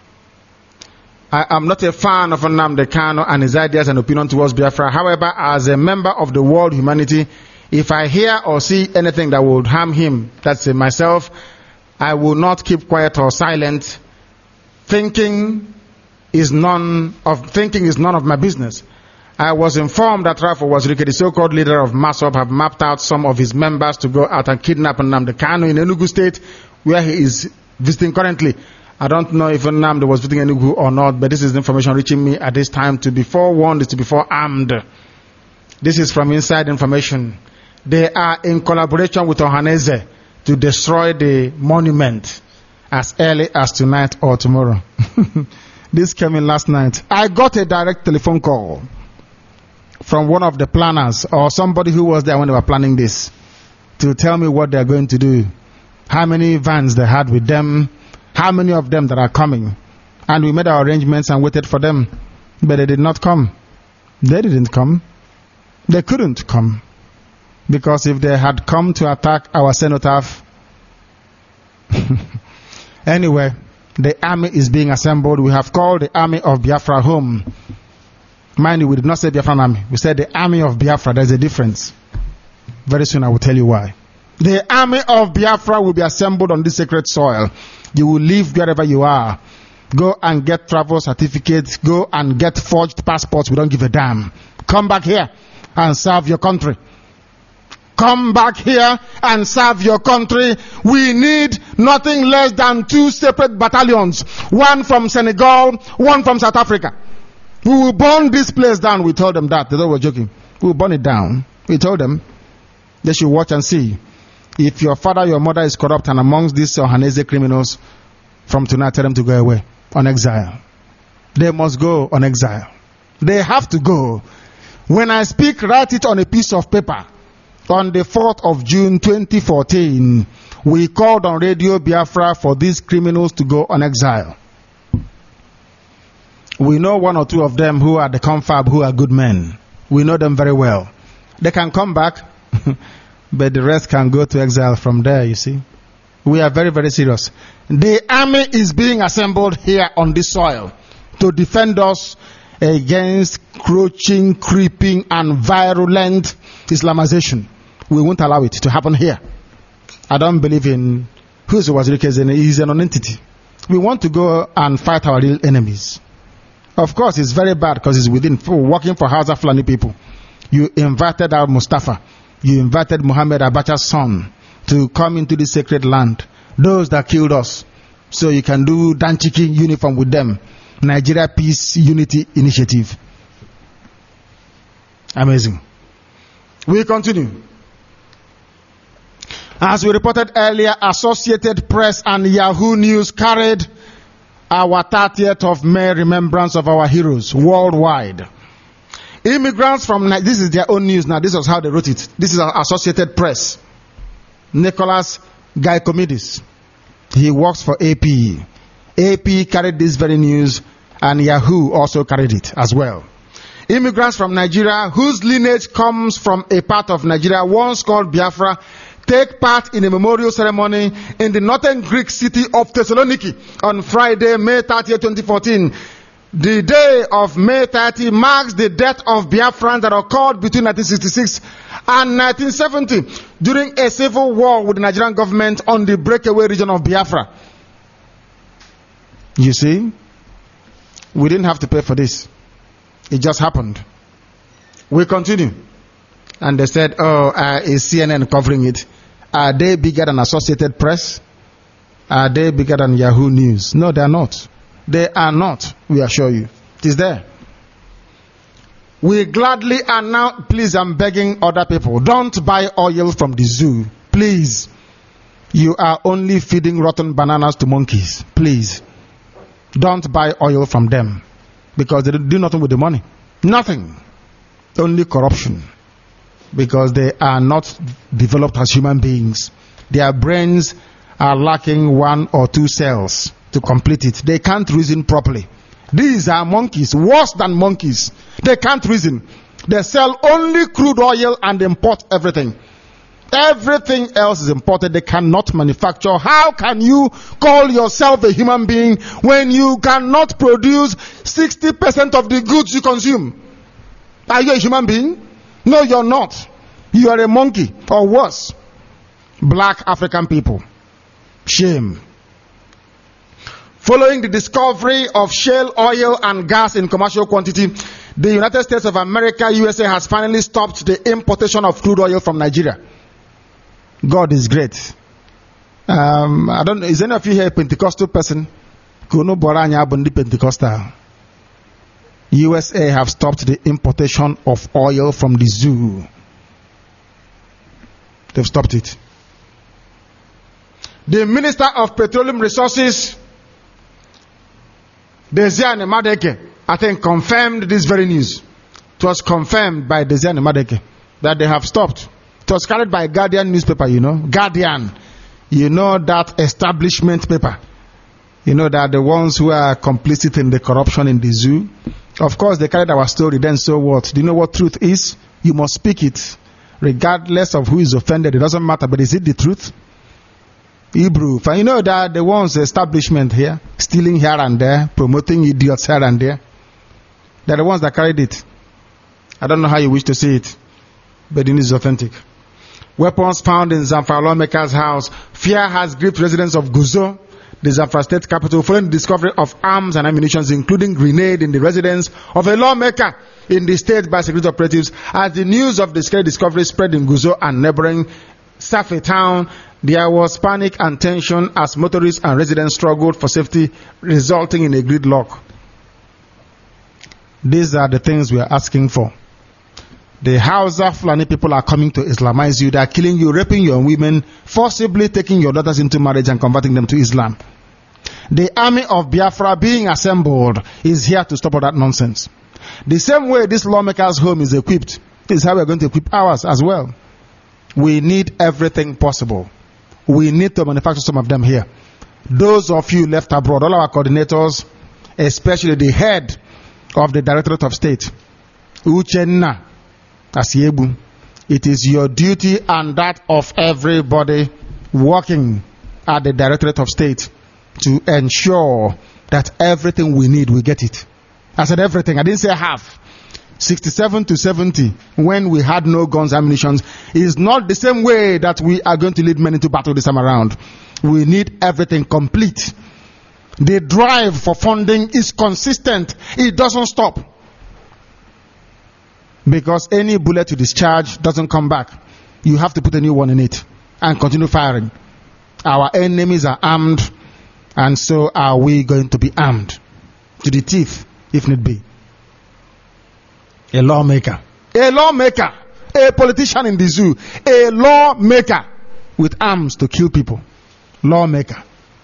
I am not a fan of Nnamdi Kanu and his ideas and opinion towards Biafra. However, as a member of the world humanity, if I hear or see anything that would harm him, that's myself, I will not keep quiet or silent. Thinking is none of thinking is none of my business. I was informed that Rafo Wazirike, the so-called leader of MASOP, have mapped out some of his members to go out and kidnap Nnamdi Kanu in Enugu State, where he is visiting currently. I don't know if Nnamdi was visiting Enugu or not, but this is the information reaching me at this time. To be forewarned is to be forearmed. This is from inside information. They are in collaboration with Ohaneze to destroy the monument as early as tonight or tomorrow." This came in last night. I got a direct telephone call from one of the planners or somebody who was there when they were planning this to tell me what they are going to do, how many vans they had with them, how many of them that are coming. And we made our arrangements and waited for them. But they did not come. They didn't come. They couldn't come. Because if they had come to attack our cenotaph... Anyway, The army is being assembled. We have called the army of Biafra home. Mind you, we did not say Biafran army. We said the army of Biafra. There's a difference. Very soon I will tell you why. The army of Biafra will be assembled on this sacred soil. You will live wherever you are. Go and get travel certificates. Go and get forged passports. We don't give a damn. Come back here and serve your country. Come back here and serve your country. We need nothing less than two separate battalions. One from Senegal, one from South Africa. We will burn this place down. We told them that. They thought we were joking. We will burn it down. We told them they should watch and see. If your father, your mother is corrupt and amongst these Ohanese criminals, from tonight tell them to go away on exile. They must go on exile. They have to go. When I speak, write it on a piece of paper. On the fourth of June twenty fourteen, we called on Radio Biafra for these criminals to go on exile. We know one or two of them who are the confab, who are good men. We know them very well. They can come back, but the rest can go to exile from there, you see. We are very, very serious. The army is being assembled here on this soil to defend us against crouching, creeping, and virulent Islamization. We won't allow it to happen here. I don't believe in who's Wazirike. He's an entity. We want to go and fight our real enemies. Of course, it's very bad because it's within working for Hausa Fulani people. You invited our Mustafa. You invited Muhammad Abacha's son to come into the sacred land. Those that killed us. So you can do Danchiki uniform with them. Nigeria Peace Unity Initiative. Amazing. We continue. As we reported earlier, Associated Press and Yahoo News carried our thirtieth of May remembrance of our heroes worldwide. Immigrants from, this is their own news now, this is how they wrote it. This is Associated Press. Nicholas Gaikomidis. He works for A P. A P carried this very news and Yahoo also carried it as well. Immigrants from Nigeria whose lineage comes from a part of Nigeria once called Biafra take part in a memorial ceremony in the northern Greek city of Thessaloniki on Friday, May thirtieth, twenty fourteen. The day of May thirtieth marks the death of Biafrans that occurred between nineteen sixty-six and nineteen seventy during a civil war with the Nigerian government on the breakaway region of Biafra. You see, we didn't have to pay for this. It just happened. We continue. And they said, oh, uh, is C N N covering it? Are they bigger than Associated Press? Are they bigger than Yahoo News? No, they are not. They are not, we assure you. It is there. We gladly announce, please, I'm begging other people, don't buy oil from the zoo. Please. You are only feeding rotten bananas to monkeys. Please. Don't buy oil from them. Because they do nothing with the money. Nothing. Only corruption. Because they are not developed as human beings. Their brains are lacking one or two cells to complete it. They can't reason properly. These are monkeys, worse than monkeys. They can't reason. They sell only crude oil and import everything. Everything else is imported. They cannot manufacture. How can you call yourself a human being when you cannot produce sixty percent of the goods you consume? Are you a human being? No, you're not. You are a monkey, or worse. Black African people. Shame. Following the discovery of shale oil and gas in commercial quantity, the United States of America, U S A, has finally stopped the importation of crude oil from Nigeria. God is great. Um, I don't know, is any of you here a Pentecostal person? Kuno Boranya Abundi Pentecostal. U S A have stopped the importation of oil from the zoo. They've stopped it. The Minister of Petroleum Resources, Desiane Madeke, I think confirmed this very news. It was confirmed by Desiane Madeke that they have stopped. It was carried by Guardian newspaper, you know. Guardian. You know that establishment paper. You know that the ones who are complicit in the corruption in the zoo. Of course, they carried our story. Then so what? Do you know what truth is? You must speak it. Regardless of who is offended. It doesn't matter. But is it the truth? Hebrew. And you know that the ones establishment here, stealing here and there, promoting idiots here and there, they're the ones that carried it. I don't know how you wish to see it, but it is authentic. Weapons found in Zamfara lawmaker's house. Fear has gripped residents of Guzo, the Zamfara state capital, following the discovery of arms and ammunition, including grenade in the residence of a lawmaker in the state by security operatives. As the news of the scary discovery spread in Guzo and neighboring Safi town, there was panic and tension as motorists and residents struggled for safety, resulting in a gridlock. These are the things we are asking for. The Hausa Fulani people are coming to Islamize you. They are killing you, raping your women, forcibly taking your daughters into marriage and converting them to Islam. The army of Biafra being assembled is here to stop all that nonsense. The same way this lawmaker's home is equipped, is how we are going to equip ours as well. We need everything possible. We need to manufacture some of them here. Those of you left abroad, all our coordinators, especially the head of the Directorate of State, Uchenna Asiebu, it is your duty and that of everybody working at the Directorate of State to ensure that everything we need, we get it. I said everything. I didn't say half. sixty-seven to seventy, when we had no guns, ammunition, is not the same way that we are going to lead men into battle this time around. We need everything complete. The drive for funding is consistent. It doesn't stop. Because any bullet you discharge doesn't come back. You have to put a new one in it and continue firing. Our enemies are armed, and so are we going to be armed to the teeth, if need be. A lawmaker. A lawmaker. A politician in the zoo. A lawmaker with arms to kill people. Lawmaker.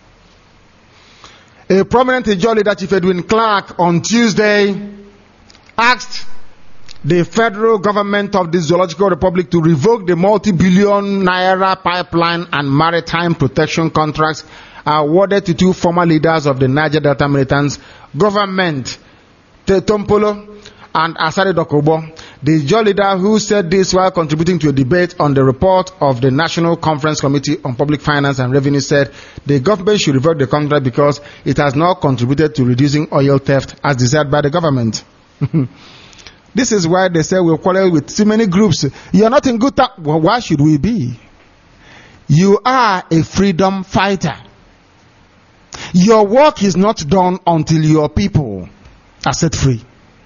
A prominent Ijaw leader, Chief Edwin Clark, on Tuesday asked the federal government of the Zoological Republic to revoke the multi-billion naira pipeline and maritime protection contracts awarded to two former leaders of the Niger Delta militants government, Tetompolo and Asari Dokobo. The Ijaw leader, who said this while contributing to a debate on the report of the National Conference Committee on Public Finance and Revenue, said the government should revoke the contract because it has not contributed to reducing oil theft as desired by the government. This is why they say we'll quarrel with too many groups. You are not in good time. Well, why should we be? You are a freedom fighter. Your work is not done until your people are set free.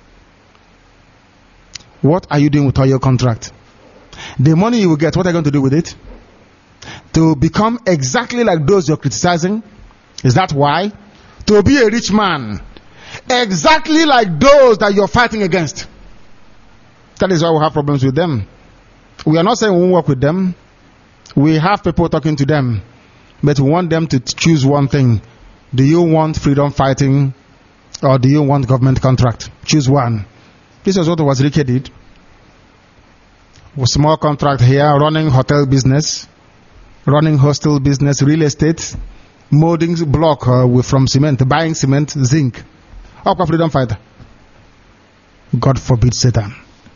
What are you doing with all your contract? The money you will get, what are you going to do with it? To become exactly like those you're criticizing? Is that why? To be a rich man. Exactly like those that you're fighting against. That is why we have problems with them. We are not saying we won't work with them. We have people talking to them. But we want them to choose one thing. Do you want freedom fighting or do you want government contract? Choose one. This is what Wazirike did. A small contract here, running hotel business, running hostel business, real estate, molding block uh, with, from cement, buying cement, zinc. Aqua freedom fighter. God forbid Satan.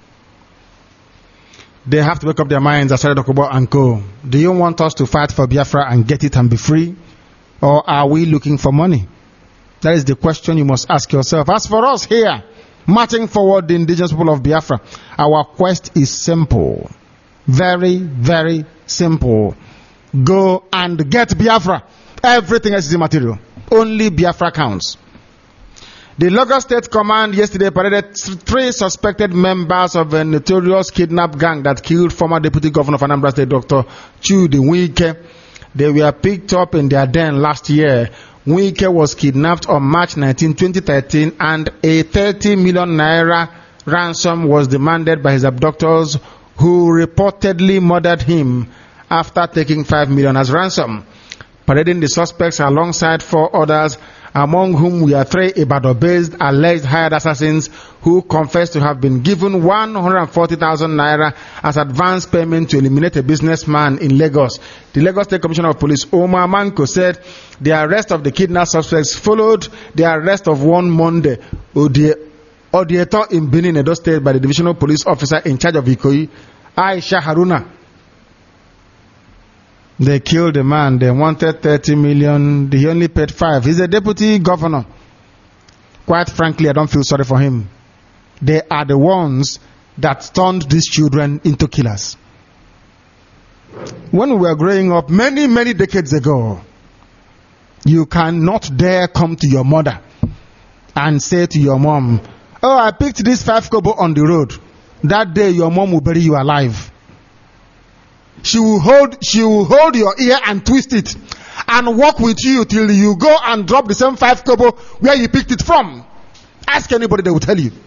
They have to wake up their minds, Asari Dokobo and co. Do you want us to fight for Biafra and get it and be free? Or are we looking for money? That is the question you must ask yourself. As for us here, marching forward the indigenous people of Biafra, our quest is simple. Very, very simple. Go and get Biafra. Everything else is immaterial. Only Biafra counts. The Lagos State Command yesterday paraded three suspected members of a notorious kidnap gang that killed former Deputy Governor of Anambra State, Doctor Chudi Wike. They were picked up in their den last year. Wike was kidnapped on March nineteenth, twenty thirteen, and a thirty million naira ransom was demanded by his abductors, who reportedly murdered him after taking five million as ransom. Parading the suspects alongside four others, among whom were three Ibadan-based alleged hired assassins who confessed to have been given one hundred forty thousand naira as advance payment to eliminate a businessman in Lagos. The Lagos State Commissioner of Police, Omar Manko, said the arrest of the kidnapped suspects followed the arrest of one Monday Odieto in Benin, Edo State, by the divisional police officer in charge of Ikoyi, Aisha Haruna. They killed a man. They wanted thirty million. He only paid five. He's a deputy governor. Quite frankly, I don't feel sorry for him. They are the ones that turned these children into killers. When we were growing up many, many decades ago, you cannot dare come to your mother and say to your mom, oh, I picked this five kobo on the road. That day your mom will bury you alive. She will hold, she will hold your ear and twist it and walk with you till you go and drop the same five kobo where you picked it from. Ask anybody, they will tell you.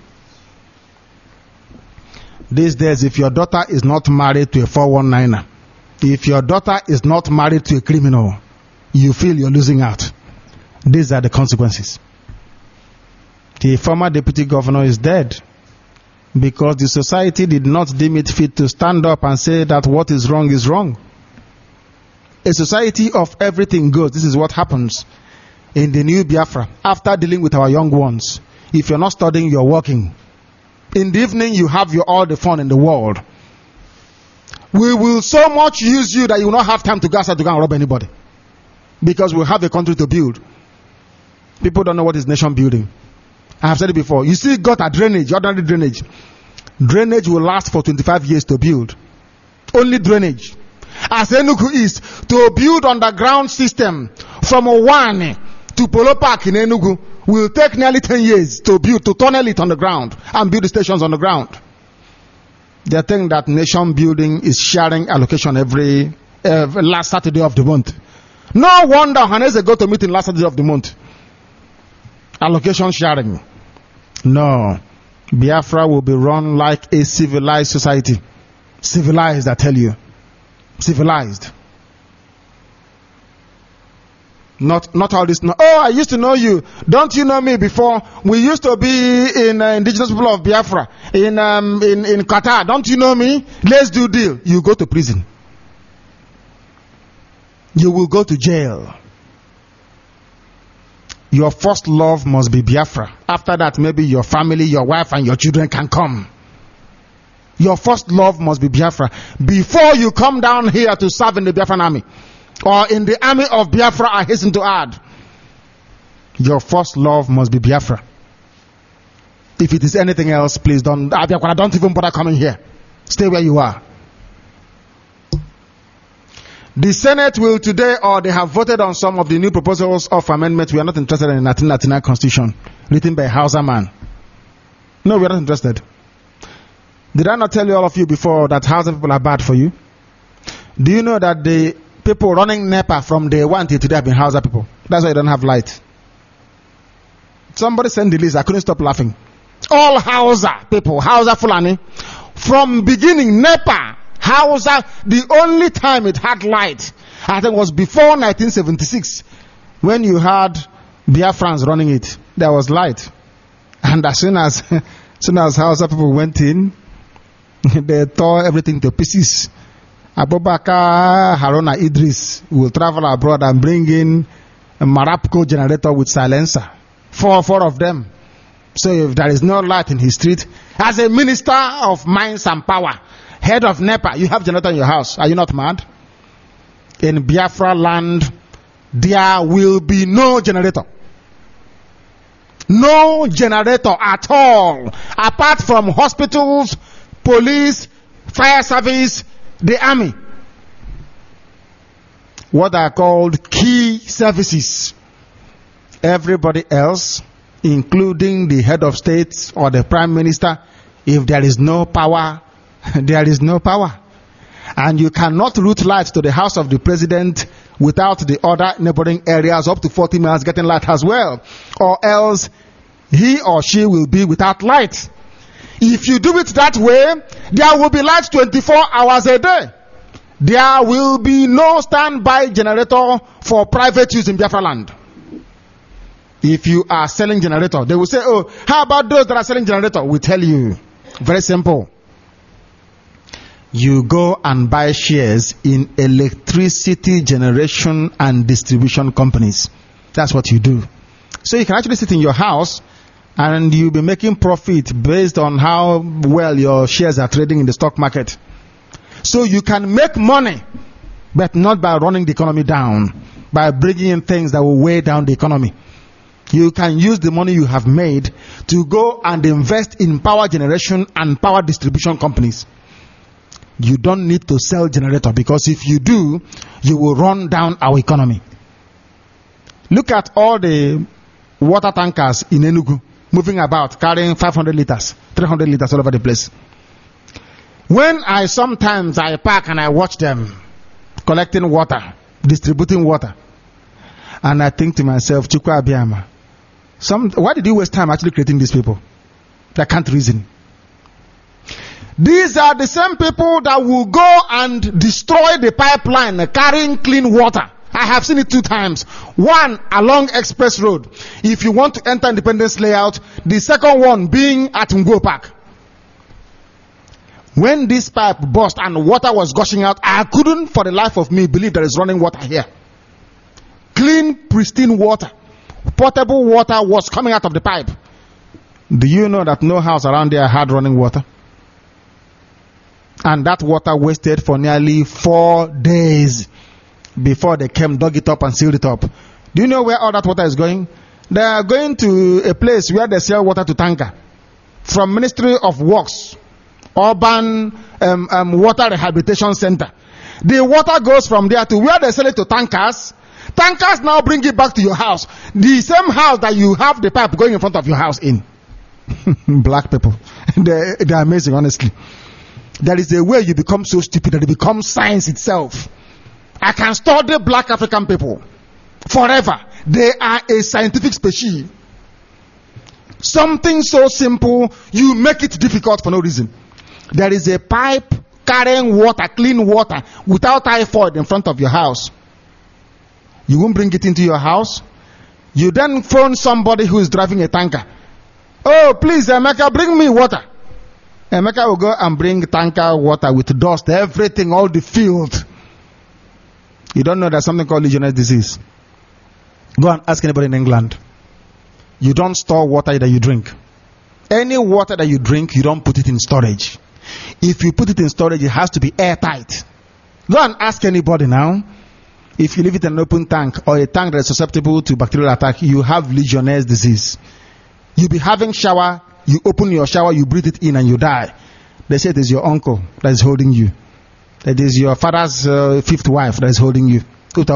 These days, if your daughter is not married to a four one niner, if your daughter is not married to a criminal, you feel you're losing out. These are the consequences. The former deputy governor is dead because the society did not deem it fit to stand up and say that what is wrong is wrong. A society of everything goes. This is what happens in the new Biafra. After dealing with our young ones, if you're not studying, you're working. In the evening, you have your, all the fun in the world. We will so much use you that you will not have time to go outside to go and rob anybody. Because we have a country to build. People don't know what is nation building. I have said it before. You see gutter drainage, ordinary drainage. Drainage will last for twenty-five years to build. Only drainage. As Enugu is, to build underground system from one to Polo Park in Enugu will take nearly ten years to build, to tunnel it on the ground and build the stations on the ground. They think that nation building is sharing allocation every, every last Saturday of the month. No wonder Hanese go to meeting last Saturday of the month. Allocation sharing. No. Biafra will be run like a civilized society. Civilized, I tell you. Civilized. Not not all this. No. Oh, I used to know you. Don't you know me before? We used to be in uh, indigenous people of Biafra. In, um, in, in Qatar. Don't you know me? Let's do deal. You go to prison. You will go to jail. Your first love must be Biafra. After that, maybe your family, your wife, and your children can come. Your first love must be Biafra. Before you come down here to serve in the Biafran army, or in the army of Biafra, I hasten to add, your first love must be Biafra. If it is anything else, please don't, don't even bother coming here. Stay where you are. The Senate will today, or they have voted on some of the new proposals of amendment. We are not interested in the nineteen ninety-nine Constitution, written by a Hausa man. No, we are not interested. Did I not tell you, all of you, before that Hausa people are bad for you? Do you know that the people running NEPA from day one till today have been Hausa people? That's why you don't have light. Somebody sent the list. I couldn't stop laughing. All Hausa people, Hausa Fulani, from beginning NEPA. Hausa, the only time it had light, I think, was before nineteen seventy-six, when you had Biafrans running it. There was light, and as soon as, as soon as Hausa people went in, they tore everything to pieces. Abubakar Haruna Idris will travel abroad and bring in a Marapco generator with silencer. Four, four of them. So if there is no light in his street, as a minister of mines and power, head of NEPA, you have generator in your house. Are you not mad? In Biafra land, there will be no generator. No generator at all. Apart from hospitals, police, fire service, the army. What are called key services. Everybody else, including the head of state or the prime minister, if there is no power, there is no power. And you cannot route light to the house of the president without the other neighboring areas up to forty miles getting light as well. Or else he or she will be without light. If you do it that way, there will be light twenty-four hours a day. There will be no standby generator for private use in Biafra land. If you are selling generator, they will say, oh, how about those that are selling generator? We tell you, very simple. You go and buy shares in electricity generation and distribution companies. That's what you do. So you can actually sit in your house and you'll be making profit based on how well your shares are trading in the stock market. So you can make money but not by running the economy down, by bringing in things that will weigh down the economy. You can use the money you have made to go and invest in power generation and power distribution companies. You don't need to sell generator, because if you do, you will run down our economy. Look at all the water tankers in Enugu moving about, carrying five hundred liters, three hundred liters all over the place. When I sometimes I park and I watch them collecting water, distributing water, and I think to myself, Chukwu Abiyama, some, why did you waste time actually creating these people that can't reason? These are the same people that will go and destroy the pipeline carrying clean water. I have seen it two times. One along Express Road, if you want to enter Independence Layout. The second one being at Ngo Park. When this pipe burst and water was gushing out, I couldn't for the life of me believe there is running water here. Clean, pristine water. Potable water was coming out of the pipe. Do you know that no house around there had running water? And that water wasted for nearly four days before they came, dug it up and sealed it up. Do you know where all that water is going? They are going to a place where they sell water to tanker. From Ministry of Works, Urban um, um, Water Rehabilitation Center. The water goes from there to where they sell it to tankers. Tankers now bring it back to your house. The same house that you have the pipe going in front of your house in. Black people. they, they're amazing, honestly. There is a way you become so stupid that it becomes science itself. I can study black African people forever. They are a scientific species. Something so simple, you make it difficult for no reason. There is a pipe carrying water, clean water, without typhoid in front of your house. You won't bring it into your house. You then phone somebody who is driving a tanker. Oh, please, Emeka, bring me water. Emeka will go and bring tanker water with dust, everything, all the field. You don't know there's something called Legionnaires' disease. Go and ask anybody in England. You don't store water that you drink. Any water that you drink, you don't put it in storage. If you put it in storage, it has to be airtight. Go and ask anybody now. If you leave it in an open tank or a tank that is susceptible to bacterial attack, you have Legionnaires' disease. You'll be having shower, you open your shower, you breathe it in and you die. They say it is your uncle that is holding you. It is your father's uh, fifth wife that is holding you.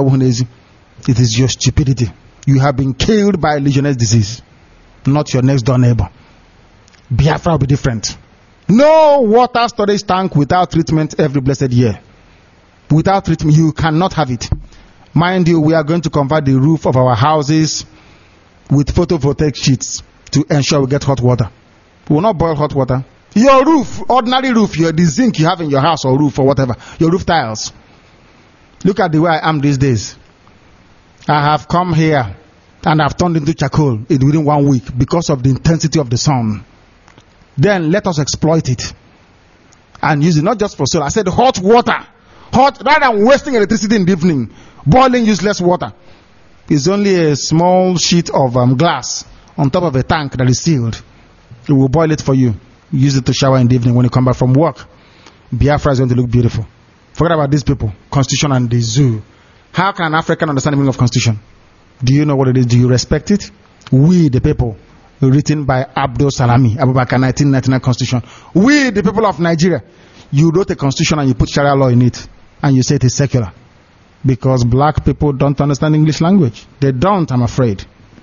It is your stupidity. You have been killed by Legionnaires' disease, not your next door neighbor. Biafra will be different. No water storage tank without treatment every blessed year. Without treatment, you cannot have it. Mind you, we are going to convert the roof of our houses with photovoltaic sheets to ensure we get hot water. We will not boil hot water. Your roof, ordinary roof, your, the zinc you have in your house or roof or whatever, your roof tiles. Look at the way I am these days. I have come here and I've turned into charcoal within one week because of the intensity of the sun. Then let us exploit it and use it not just for solar. I said hot water. Hot, rather than wasting electricity in the evening, boiling useless water. It's only a small sheet of um, glass on top of a tank that is sealed. It will boil it for you. Use it to shower in the evening when you come back from work. Biafra is going to look beautiful. Forget about these people. Constitution and the zoo. How can an African understand the meaning of Constitution? Do you know what it is? Do you respect it? We, the people, written by Abdul Salami, Abubakar, nineteen ninety-nine Constitution. We, the people of Nigeria, you wrote a Constitution and you put Sharia law in it, and you say it is secular. Because black people don't understand English language. They don't, I'm afraid.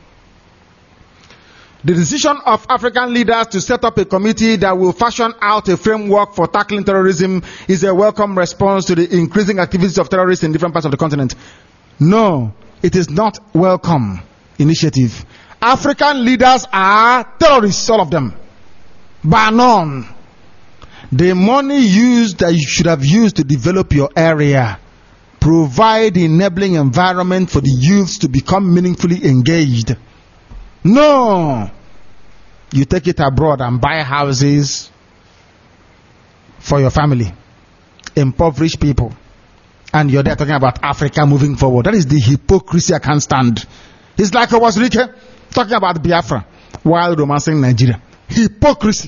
The decision of African leaders to set up a committee that will fashion out a framework for tackling terrorism is a welcome response to the increasing activities of terrorists in different parts of the continent. No, it is not welcome initiative. African leaders are terrorists, all of them. Bar none. The money used that you should have used to develop your area, provide the enabling environment for the youths to become meaningfully engaged. No! You take it abroad and buy houses for your family. Impoverished people. And you're there talking about Africa moving forward. That is the hypocrisy I can't stand. It's like I was Rike talking about Biafra while romancing Nigeria. Hypocrisy.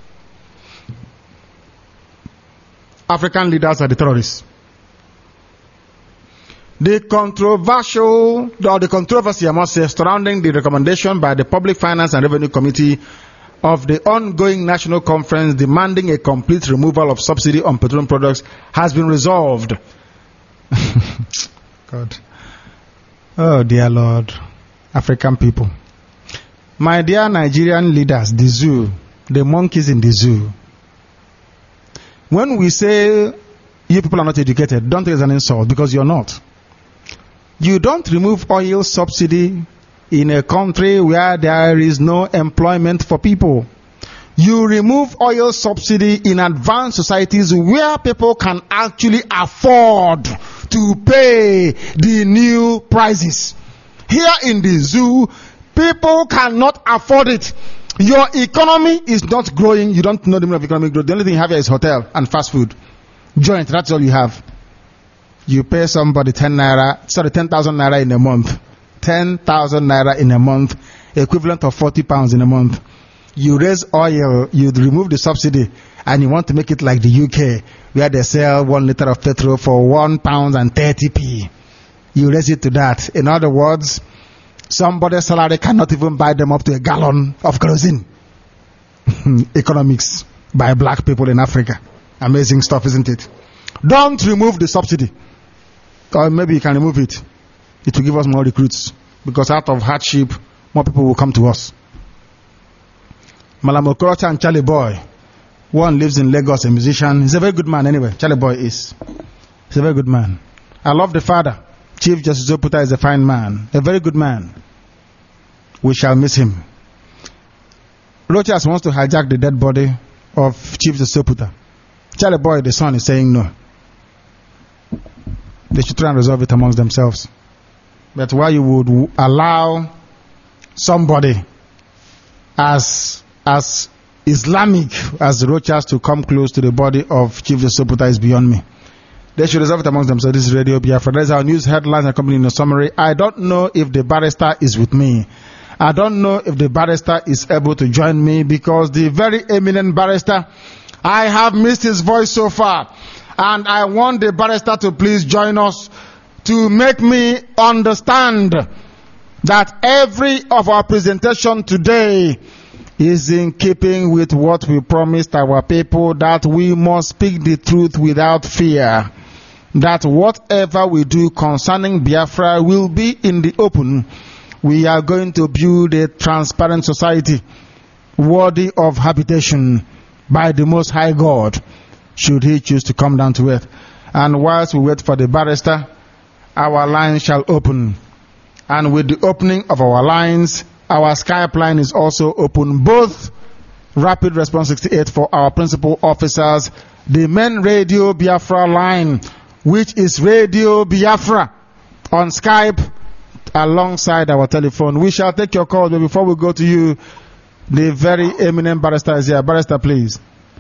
African leaders are the terrorists. The controversial, or the controversy, I must say, surrounding the recommendation by the Public Finance and Revenue Committee of the ongoing national conference demanding a complete removal of subsidy on petroleum products has been resolved. God. Oh, dear Lord. African people. My dear Nigerian leaders, the zoo, the monkeys in the zoo. When we say you people are not educated, don't take it as an insult, because you're not. You don't remove oil subsidy in a country where there is no employment for people. You remove oil subsidy in advanced societies where people can actually afford to pay the new prices. Here in the zoo, people cannot afford it. Your economy is not growing. You don't know the meaning of economic growth. The only thing you have here is hotel and fast food. Joint, that's all you have. You pay somebody ten naira, sorry, ten thousand naira in a month. ten thousand naira in a month, equivalent of forty pounds in a month. You raise oil, you remove the subsidy, and you want to make it like the U K, where they sell one liter of petrol for one pound and thirty p. You raise it to that. In other words, somebody's salary cannot even buy them up to a gallon of kerosene. Economics by black people in Africa. Amazing stuff, isn't it? Don't remove the subsidy. Or maybe you can remove it. It will give us more recruits. Because out of hardship, more people will come to us. Malam Okorocha and Charlie Boy. One lives in Lagos, a musician. He's a very good man anyway. Charlie Boy is. He's a very good man. I love the father. Chief Justice Soputa is a fine man. A very good man. We shall miss him. Rochas wants to hijack the dead body of Chief Justice Soputa. Charlie Boy, the son, is saying no. They should try and resolve it amongst themselves. But why you would allow somebody as as Islamic as the Rochas to come close to the body of Chief Justice Soputa is beyond me. They should resolve it amongst themselves. This is Radio Biafra. That is our news headlines accompanying the summary. I don't know if the barrister is with me. I don't know if the barrister is able to join me, because the very eminent barrister, I have missed his voice so far. And I want the barrister to please join us to make me understand that every of our presentation today is in keeping with what we promised our people, that we must speak the truth without fear. That whatever we do concerning Biafra will be in the open. We are going to build a transparent society worthy of habitation by the Most High God, should he choose to come down to earth. And whilst we wait for the barrister, our lines shall open. And with the opening of our lines, our Skype line is also open. Both Rapid Response sixty-eight for our principal officers, the main Radio Biafra line, which is Radio Biafra on Skype, alongside our telephone. We shall take your calls, but before we go to you, the very eminent barrister is here. Barrister, please.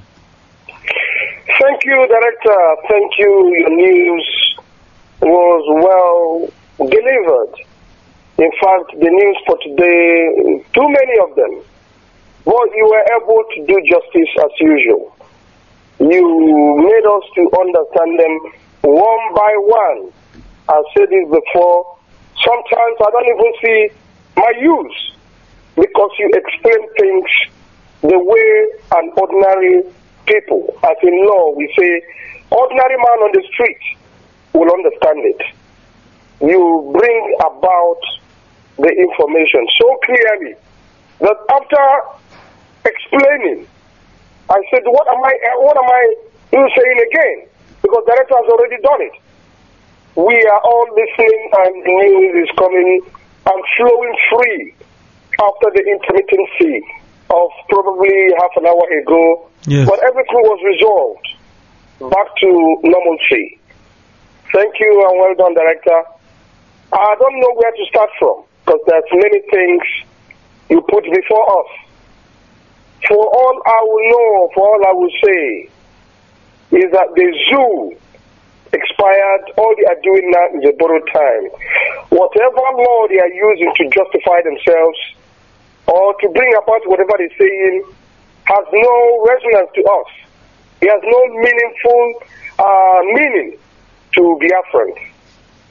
Thank you, Director. Thank you. Your news was well delivered. In fact, the news for today, too many of them, but you were able to do justice as usual. You made us to understand them one by one. I've said this before. Sometimes I don't even see my use, because you explain things the way an ordinary people, as in law, we say, ordinary man on the street will understand it. You bring about the information so clearly that after explaining, I said, what am I, what am I saying again? Because the director has already done it. We are all listening, and the news is coming and flowing free after the intermittency of probably half an hour ago. Yes. But everything was resolved back to normalcy. Thank you and well done, Director. I don't know where to start from, because there's many things you put before us. For all I will know, for all I will say, is that the zoo expired. All they are doing now is a borrowed time. Whatever law they are using to justify themselves or to bring about whatever they're saying has no resonance to us. It has no meaningful uh, meaning to Biafrans.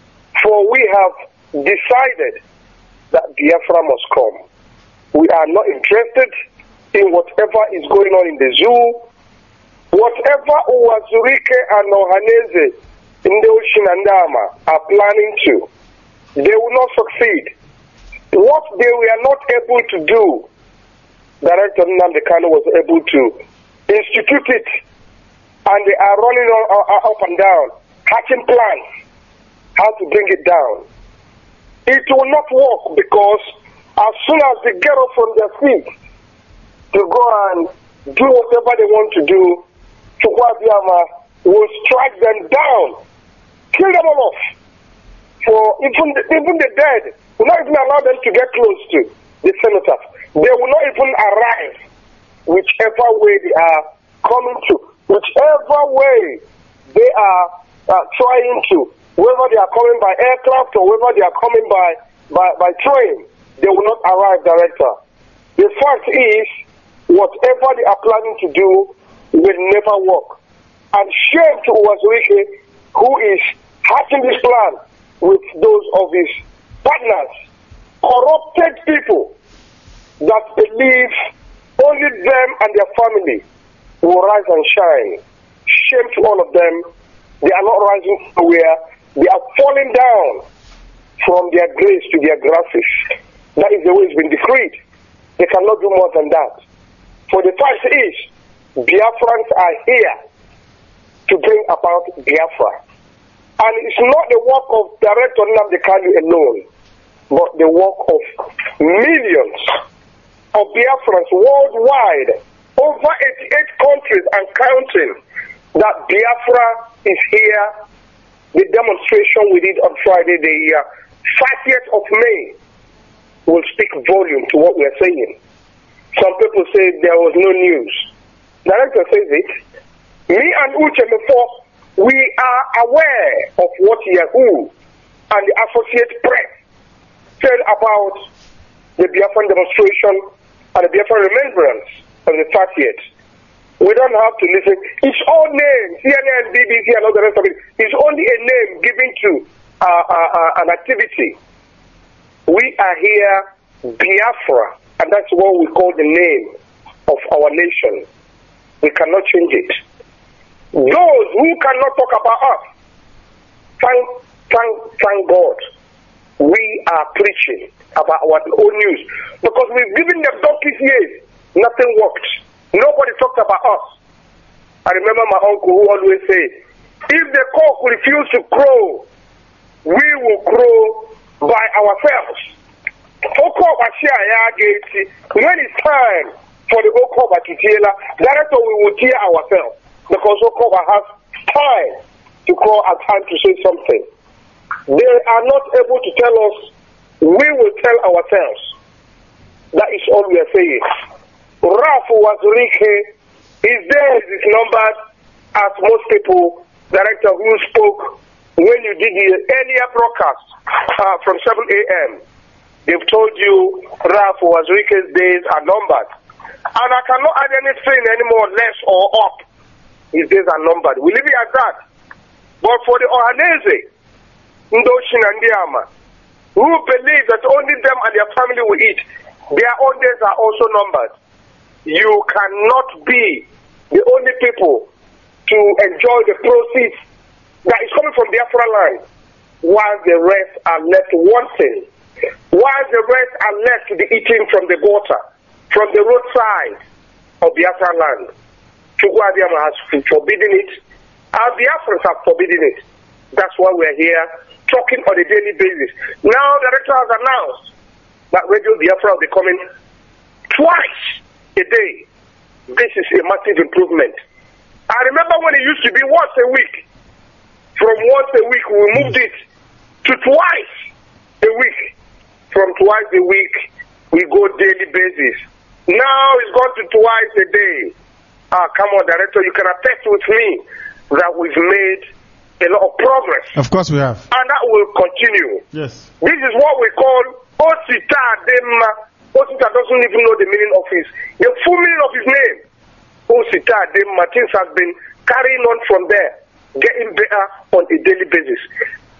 For we have decided that Biafra must come. We are not interested in whatever is going on in the zoo. Whatever Uwazurike and Ohaneze in the Ocean and Dama are planning to, they will not succeed. What they were not able to do, Director Nnamdi Kanu was able to institute it, and they are running on, up and down, hatching plans, how to bring it down. It will not work because as soon as they get up from their feet to go and do whatever they want to do, Chukwuabiama will strike them down, kill them all off. For even the, even the dead, will not even allow them to get close to the senators. They will not even arrive, whichever way they are coming to, whichever way they are uh, trying to, whether they are coming by aircraft or whether they are coming by, by, by train, they will not arrive, Director. The fact is, whatever they are planning to do will never work. And shame to Uwazurike, who is hatching this plan with those of his partners, corrupted people that believe only them and their family will rise and shine. Shame to all of them. They are not rising nowhere. They are falling down from their graves to their grasses. That is the way it's been decreed. They cannot do more than that. For the fact is, Biafrans are here to bring about Biafra. And it's not the work of Director Nnamdi Kanu alone, but the work of millions of Biafrans worldwide, over eighty-eight countries and counting, that Biafra is here. The demonstration we did on Friday, the uh, thirtieth of May, will speak volume to what we are saying. Some people say there was no news. Director says it. Me and Uche before, we are aware of what Yahoo and the Associated Press said about the Biafran demonstration and the Biafran remembrance on the thirtieth. We don't have to listen. It's all names, C N N, B B C, and all the rest of it. It's only a name given to uh, uh, uh, an activity. We are here, Biafra, and that's what we call the name of our nation. We cannot change it. Those who cannot talk about us, thank, thank, thank God, we are preaching about our own news. Because we've given them donkeys years, nothing worked. Nobody talked about us. I remember my uncle who always said, if the cock refuse to crow, we will crow by ourselves. When it's time for the Okoba to tear, director we will tear ourselves. Because Okoba has time to call and time to say something. They are not able to tell us, we will tell ourselves. That is all we are saying. Rafu Uwazurike is there, is numbered as most people, director who spoke when you did the earlier broadcast uh, from seven a m They've told you Rafu Uwazurike's days are numbered. And I cannot add anything anymore, less or up. His days are numbered. We leave it at that. But for the Ohaneze, Ndoshin and Diama, who believe that only them and their family will eat, their own days are also numbered. You cannot be the only people to enjoy the proceeds that is coming from Biafra land, while the rest are left wanting, while the rest are left to be eating from the gutter, from the roadside of Biafra land. Chukwuabiama has forbidden it, our Biafrans have forbidden it. That's why we're here talking on a daily basis. Now the director has announced that Radio Biafra will be coming twice a day. This is a massive improvement. I remember when it used to be once a week. From once a week, we moved it to twice a week. From twice a week, we go daily basis. Now it's gone to twice a day. Ah, come on, director, you can attest with me that we've made a lot of progress. Of course we have. And that will continue. Yes. This is what we call Osita Dema. Osita doesn't even know the meaning of his, the full meaning of his name. Osita Dema. Things have been carrying on from there, getting better on a daily basis.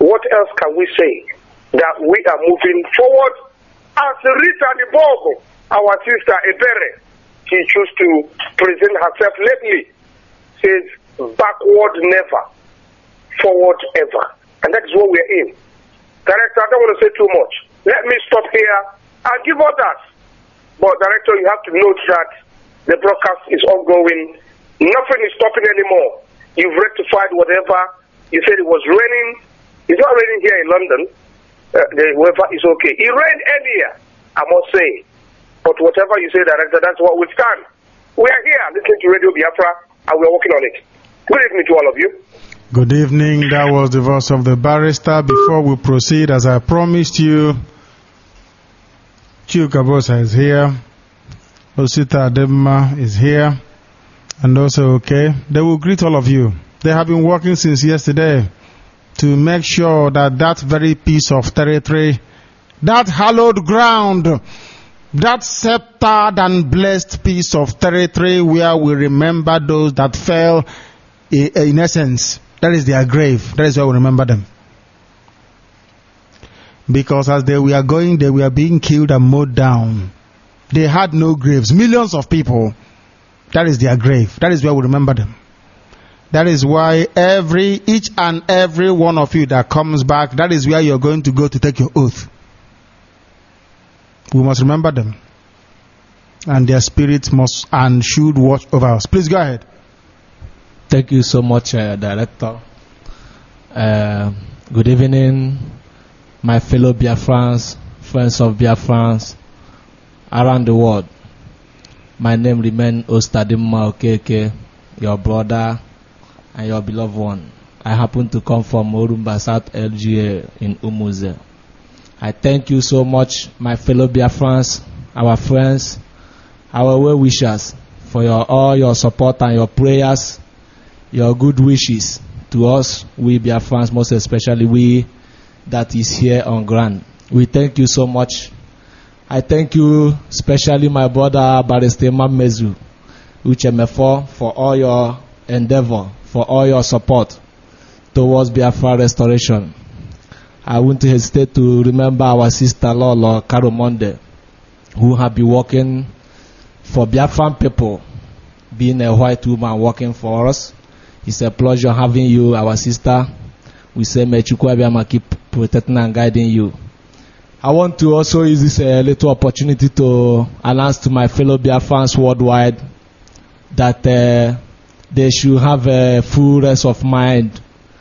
What else can we say? That we are moving forward. As Rita Nibogo, our sister Ebere, she chose to present herself lately, says, backward never, forward ever. And that is what we are in. Director, I don't want to say too much. Let me stop here and give others. But Director, you have to note that the broadcast is ongoing. Nothing is stopping anymore. You've rectified whatever. You said it was raining. It's not raining here in London. Uh, the weather is okay. It rained earlier, I must say. But whatever you say, Director, that's what we stand. We are here listening to Radio Biafra, and we are working on it. Good evening to all of you. Good evening. That was the voice of the barrister. Before we proceed, as I promised you, Chuka Bosa is here. Osita Adema is here. And also, okay, they will greet all of you. They have been working since yesterday to make sure that that very piece of territory, that hallowed ground, that sceptered and blessed piece of territory where we remember those that fell, in essence, that is their grave. That is where we remember them. Because as they were going, they were being killed and mowed down. They had no graves. Millions of people. That is their grave. That is where we remember them. That is why every, each and every one of you that comes back, that is where you're going to go to take your oath. We must remember them. And their spirits must and should watch over us. Please go ahead. Thank you so much, uh, Director. Uh, good evening, my fellow Biafrans, friends of Biafrans around the world. My name remains Ostadimma Okeke, your brother and your beloved one. I happen to come from Orumba, South L G A in Umuze. I thank you so much, my fellow Biafrans, our friends, our well-wishers, for your, all your support and your prayers, your good wishes to us, we Biafrans, most especially we that is here on ground. We thank you so much. I thank you, especially my brother Barrister Mezu Uchemefo, for all your endeavor, for all your support towards Biafra restoration. I won't hesitate to remember our sister Lolo Karumonde, who have been working for Biafran people, being a white woman working for us. It's a pleasure having you, our sister. We say, may Chukwuabiama keep protecting and guiding you. I want to also use this uh, little opportunity to announce to my fellow Biafrans worldwide that uh, they should have a full rest of mind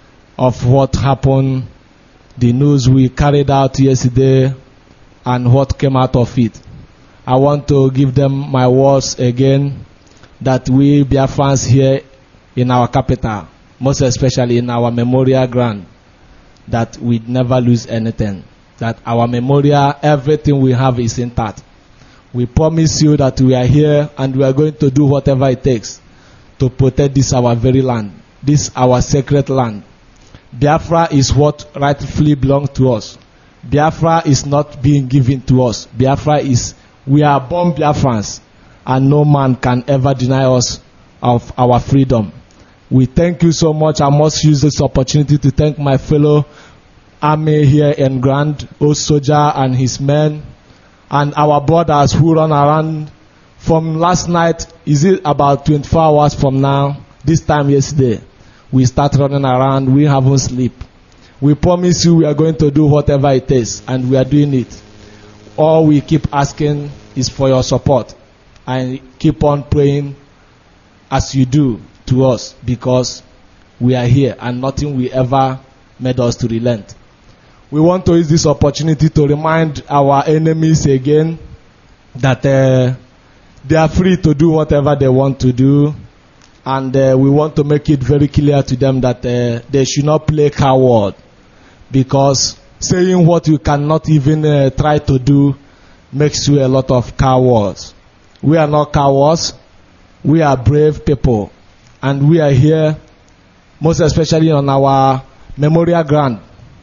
of what happened, the news we carried out yesterday, and what came out of it. I want to give them my words again that we Biafrans here in our capital, most especially in our memorial ground, that we never lose anything. That our memorial, everything we have is intact. We promise you that we are here and we are going to do whatever it takes to protect this our very land, this our sacred land. Biafra is what rightfully belongs to us. Biafra is not being given to us. Biafra is, we are born Biafrans, and no man can ever deny us of our freedom. We thank you so much. I must use this opportunity to thank my fellow army here in Grand, O Soldier and his men, and our brothers who run around from last night. Is it about twenty-four hours from now? This time yesterday, we start running around. We haven't slept. We promise you we are going to do whatever it takes, and we are doing it. All we keep asking is for your support, and keep on praying as you do to us, because we are here and nothing will ever made us to relent. We want to use this opportunity to remind our enemies again that uh, they are free to do whatever they want to do, and uh, we want to make it very clear to them that uh, they should not play coward, because saying what you cannot even uh, try to do makes you a lot of cowards. We are not cowards. We are brave people. And we are here, most especially on our memorial ground.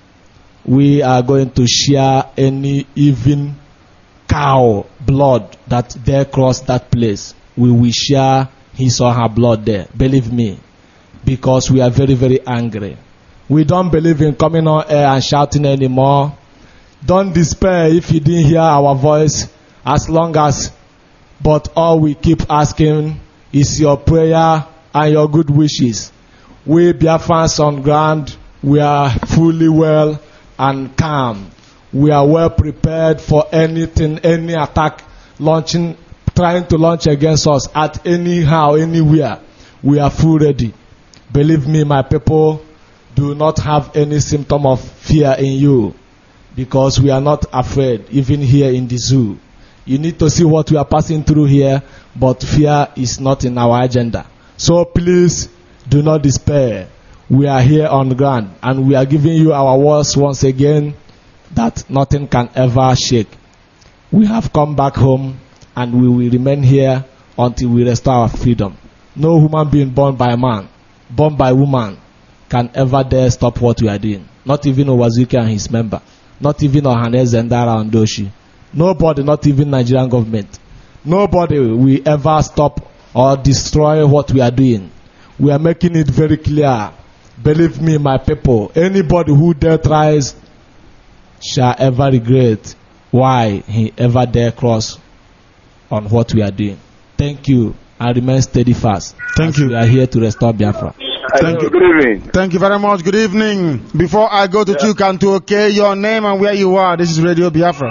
We are going to share any even cow blood that dare cross that place. We will share his or her blood there. Believe me. Because we are very, very angry. We don't believe in coming on air and shouting anymore. Don't despair if you didn't hear our voice, as long as, but all we keep asking is your prayer and your good wishes. We Biafrans on ground, we are fully well and calm. We are well prepared for anything, any attack launching, trying to launch against us at anyhow, anywhere. We are full ready. Believe me, my people, do not have any symptom of fear in you, because we are not afraid, even here in the zoo. You need to see what we are passing through here, but fear is not in our agenda. So please, do not despair. We are here on the ground, and we are giving you our words once again, that nothing can ever shake. We have come back home, and we will remain here until we restore our freedom. No human being born by man, born by woman, can ever dare stop what we are doing. Not even Owazuki and his member. Not even Ohaneze Ndara and Doshi. Nobody, not even Nigerian government. Nobody will ever stop or destroy what we are doing. We are making it very clear. Believe me, my people, anybody who dare tries shall ever regret why he ever dare cross on what we are doing. Thank you, and remain steadfast. Thank you. We are here to restore Biafra. Thank you. Good evening. Thank you very much. Good evening. Before I go to yeah. Chukantu, okay, your name and where you are. This is Radio Biafra.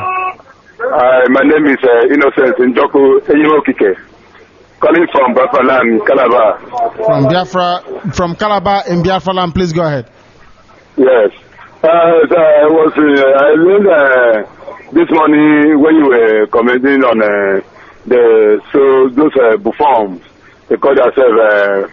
Uh, my name is uh, Innocent Njoku Enyimokike, calling from Biafra land, Calabar. From Biafra, from Calabar in Biafra land. Please go ahead. Yes. Uh, so I was, uh, I learned uh, this morning when you were commenting on uh, the, so those uh, buffoons, they call themselves, uh,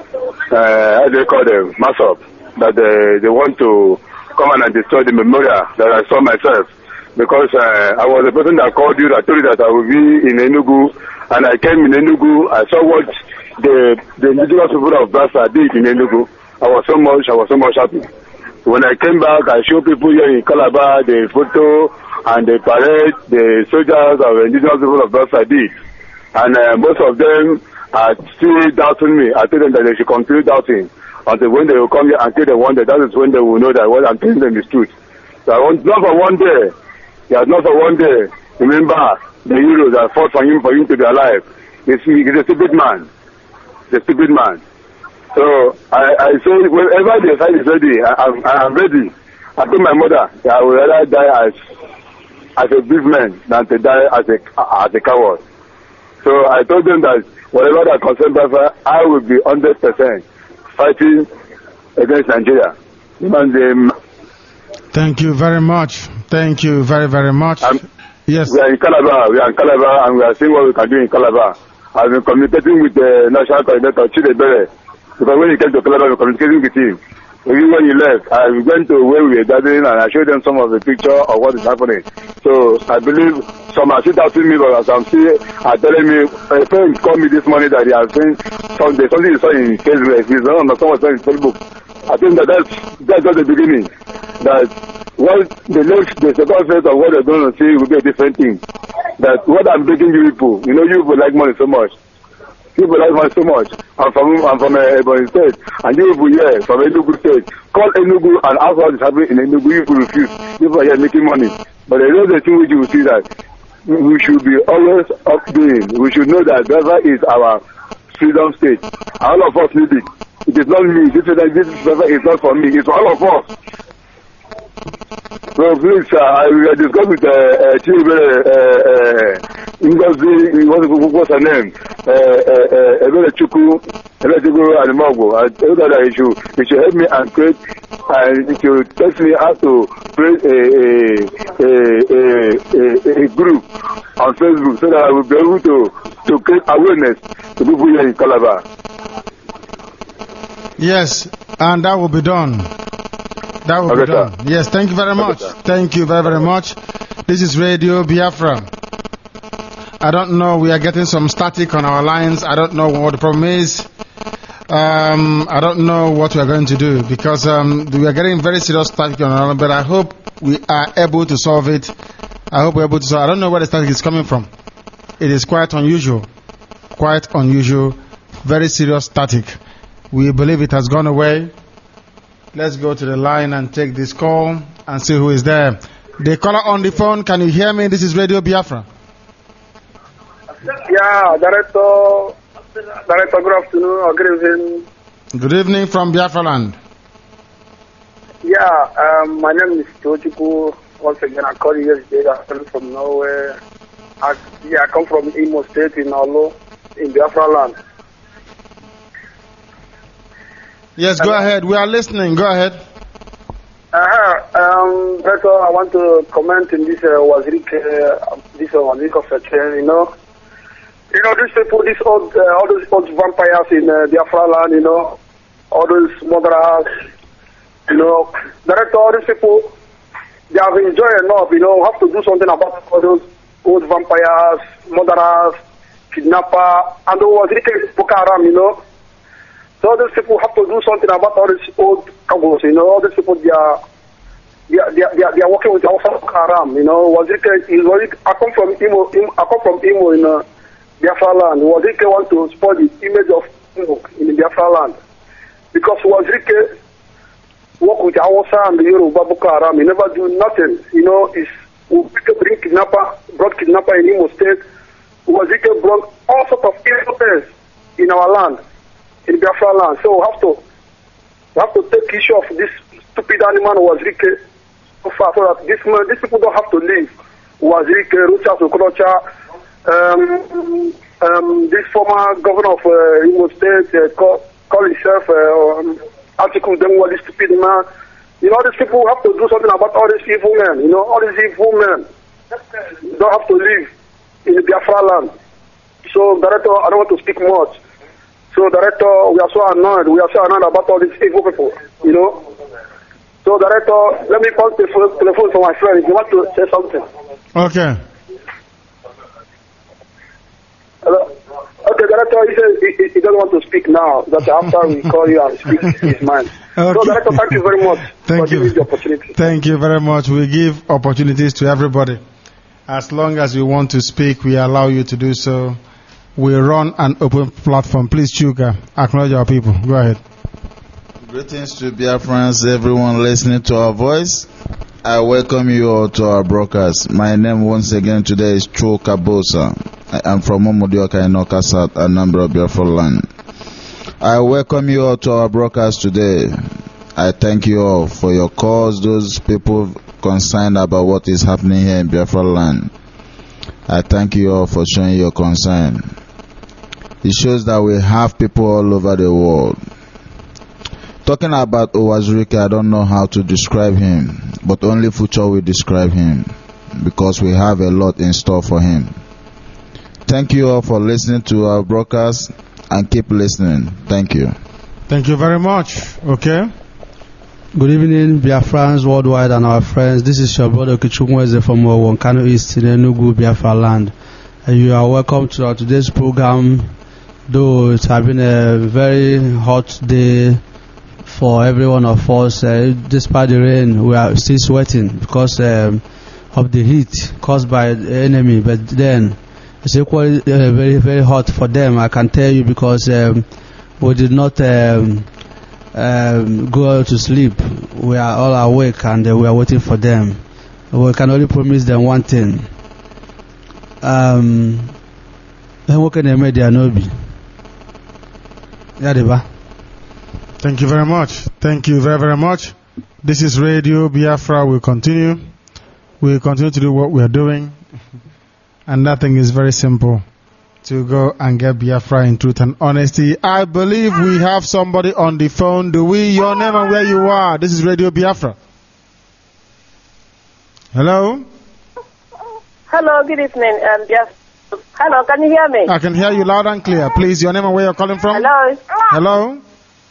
uh, how do they call them, Masop, that they, they want to come and destroy the memorial that I saw myself. Because uh, I was the person that called you, that told you that I would be in Enugu, and I came in Enugu, I saw what the, the indigenous people of Biafra did in Enugu. I was so much, I was so much happy. When I came back, I showed people here in Calabar the photo and the parade the soldiers of the indigenous people of Biafra did. And uh, most of them are still doubting me. I told them that they should continue doubting until when they will come here and tell them one day, that is when they will know that what I'm telling them is truth. So I want, not for one day, yeah, not for one day, remember the heroes that fought for him, for him to be alive. He's, he's a stupid man. He's a stupid man. So I, I say, whenever the side is ready, I, I'm, I'm ready. I told my mother that I would rather die as as a brave man than to die as a as a coward. So I told them that whatever that concerns Biafra, I will be one hundred percent fighting against Nigeria. Thank you very much. Thank you very, very much. Um, yes. We are in Calabar. We are in Calabar, and we are seeing what we can do in Calabar. I've been communicating with the National Coordinator, Chidebere, because when he came to Calabar, we were communicating with him. Even when he left, I went to where we were gathering, and I showed them some of the picture of what is happening. So I believe some are still doubting me, but some still are telling me. A friend called me this morning that he has seen something, something he saw in Facebook. He's not on someone in Facebook. I think that that's, that's just the beginning. That what the next, the second phase of what they're going to see will be a different thing. That what I'm begging you people, you know, you people like money so much. People like money so much. I'm from, I'm from uh, Ebonyi State, and you people here from Enugu State. Call Enugu and ask what is happening in Enugu. You people refuse. People are here making money. But there is the thing which you will see that we should be always updating. We should know that Biafra is our freedom state. All of us need it. It is not me. This is is not for me. It's for all of us. So please, uh, I will discuss with uh, uh, Chibere, uh, Ngozi, uh, what's her name? Ebele Chukwu, Ebele Chukwu and Mogo. I tell her that he should, he should help me and create, and he should teach me how to create a, a, a, a, a group on Facebook so that I will be able to, to create awareness to people here in Calabar. Yes, and that will be done. That will okay, be done. Sir. Yes, thank you very much. Okay, thank you very, very much. This is Radio Biafra. I don't know, we are getting some static on our lines. I don't know what the problem is. Um, I don't know what we are going to do because um, we are getting very serious static on our line, but I hope we are able to solve it. I hope we're able to solve it. I don't know where the static is coming from. It is quite unusual. Quite unusual. Very serious static. We believe it has gone away. Let's go to the line and take this call and see who is there. The caller on the phone, can you hear me? This is Radio Biafra. Yeah, Director, Director, good afternoon or good evening. Good evening from Biafra land. Yeah, um, my name is Tochiku. Once again, I call you yesterday. I'm from Norway. I, yeah, I come from Imo State in Olo, in Biafra land. Yes, go Hello? ahead. We are listening. Go ahead. Uh-huh. Um, first of all, I want to comment in this uh, Wazirike, uh, this uh, Wazirike section, you know. You know, these people, these old, uh, all those old vampires in uh, Biafra land, you know, all those murderers, you know, director, all these people, they have enjoyed enough, you know, have to do something about all those old vampires, murderers, kidnapper, and the Wazirike Boko Haram, you know. So all these people have to do something about all these old cowboys, you know, all these people, they are, they are, they are, they are, they are working with the Boko Haram, you know. Wazirike is, I come from Imo, I come from Imo in uh, Biafra land. Wazirike want to spoil the image of Imo in the Biafra land. Because Wazirike work with the Hausa and the Yoruba Boko Haram, he never do nothing, you know. Is bring kidnapper, brought kidnapper in Imo State. Wazirike brought all sorts of evil things in our land, in Biafra land. So we have to we have to take issue of this stupid animal Wazirike so far, so that this man, these people don't have to leave. Wazirike, Rochas Okorocha, um, um, this former governor of uh, Imo State uh, call, call himself uh, um, Article Demwa, this stupid man. You know, these people have to do something about all these evil men. You know, all these evil men don't have to live in the Biafra land. So, Director, I don't want to speak much. So, Director, we are so annoyed. We are so annoyed about all these evil people, you know. So, Director, let me call the telephone for my friend if you want to say something. Okay. Hello? Okay, Director, he says he, he doesn't want to speak now. That after we call you and speak his mind. Okay. So, Director, thank you very much Thank for you. giving me the opportunity. Thank you very much. We give opportunities to everybody. As long as you want to speak, we allow you to do so. We run an open platform. Please, Chuka, acknowledge our people. Go ahead. Greetings to Biafrans, everyone listening to our voice. I welcome you all to our broadcast. My name once again today is Chuka Bosa. I am from Omodioka in Oka South, Anambra, Biafra land. I welcome you all to our broadcast today. I thank you all for your calls, those people concerned about what is happening here in Biafra land. I thank you all for showing your concern. It shows that we have people all over the world. Talking about Wazirike, I don't know how to describe him, but only future will describe him, because we have a lot in store for him. Thank you all for listening to our broadcast, and keep listening. Thank you. Thank you very much. Okay. Good evening, Biafrans worldwide and our friends. This is your brother Kichumweze from Wonkano East in Enugu, Biafra land. And you are welcome to our today's program. Though it has been a very hot day for every one of us, uh, despite the rain, we are still sweating because um, of the heat caused by the enemy. But then it's equally uh, very, very hot for them. I can tell you, because um, we did not um, um, go to sleep. We are all awake and uh, we are waiting for them. We can only promise them one thing. Um, Thank you very much. Thank you very, very much. This is Radio Biafra. We'll continue. We'll continue to do what we are doing. And that thing is very simple. To go and get Biafra in truth and honesty. I believe we have somebody on the phone. Do we? Your name and where you are. This is Radio Biafra. Hello? Hello, good evening. Um, yes. Hello, can you hear me? I can hear you loud and clear. Please, your name and where you're calling from? Hello. Hello?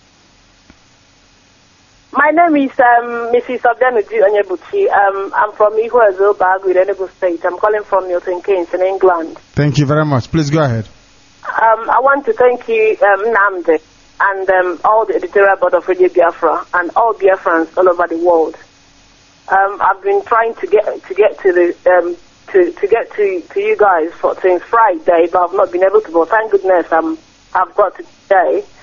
My name is um, Missus Obdenuju Onyebuchi. Um, I'm from Ihuazo, Bagu, Enugu State. I'm calling from Milton Keynes in England. Thank you very much. Please go ahead. Um, I want to thank you, um, Namde, and um, all the editorial board of Radio Biafra and all Biafrans all over the world. Um, I've been trying to get to get to the um, to to get to, to you guys for since Friday, but I've not been able to. But thank goodness I'm I've got to today.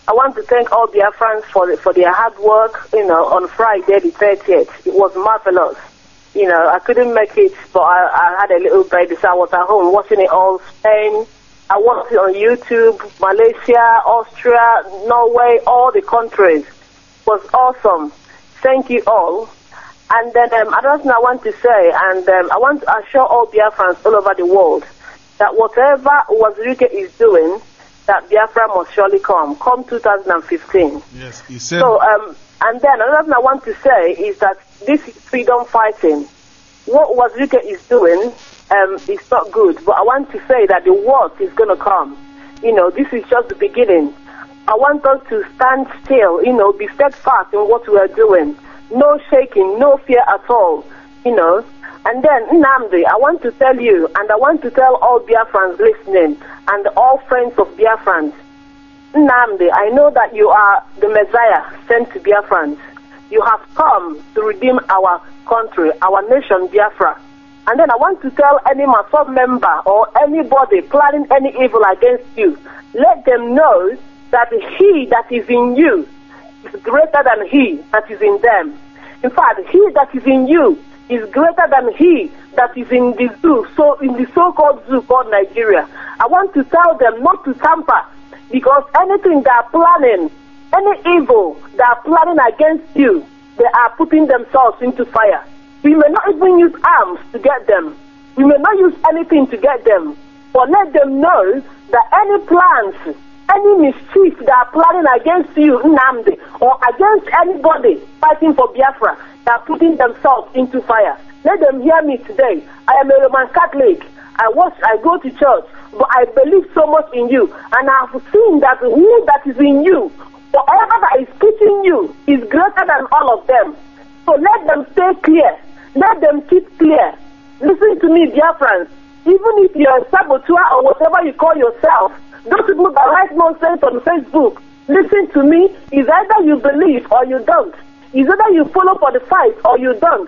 I want to thank all Biafrans for for their hard work. You know, on Friday the thirtieth, it was marvelous. You know, I couldn't make it, but I, I had a little baby, so I was at home watching it all. Spain, I watched it on YouTube, Malaysia, Austria, Norway, all the countries. It was awesome. Thank you all. And then um, another thing I want to say, and um, I want to assure all Biafrans all over the world that whatever Wazirike is doing, that Biafra must surely come, come two thousand fifteen. Yes, he said. So, um, and then another thing I want to say is that this freedom fighting, what Wazirike is doing, um, is not good. But I want to say that the worst is going to come. You know, this is just the beginning. I want us to stand still, you know, be steadfast in what we are doing. No shaking, no fear at all, you know. And then, Nnamdi, I want to tell you, and I want to tell all Biafrans listening, and all friends of Biafrans, Nnamdi, I know that you are the Messiah sent to Biafrans. You have come to redeem our country, our nation, Biafra. And then I want to tell any Masop member or anybody planning any evil against you, let them know that he that is in you is greater than he that is in them. In fact, he that is in you is greater than he that is in the zoo, so in the so-called zoo called Nigeria. I want to tell them not to tamper, because anything they are planning, any evil they are planning against you, they are putting themselves into fire. We may not even use arms to get them. We may not use anything to get them. But let them know that any plans, any mischief they are planning against you, Nnamdi, or against anybody fighting for Biafra, they are putting themselves into fire. Let them hear me today. I am a Roman Catholic. I watch, I go to church, but I believe so much in you. And I have seen that who that is in you, whatever that is teaching you, is greater than all of them. So let them stay clear. Let them keep clear. Listen to me, dear friends. Even if you're a saboteur or whatever you call yourself, those people that write nonsense on Facebook, listen to me. It's either you believe or you don't. It's either you follow for the fight or you don't.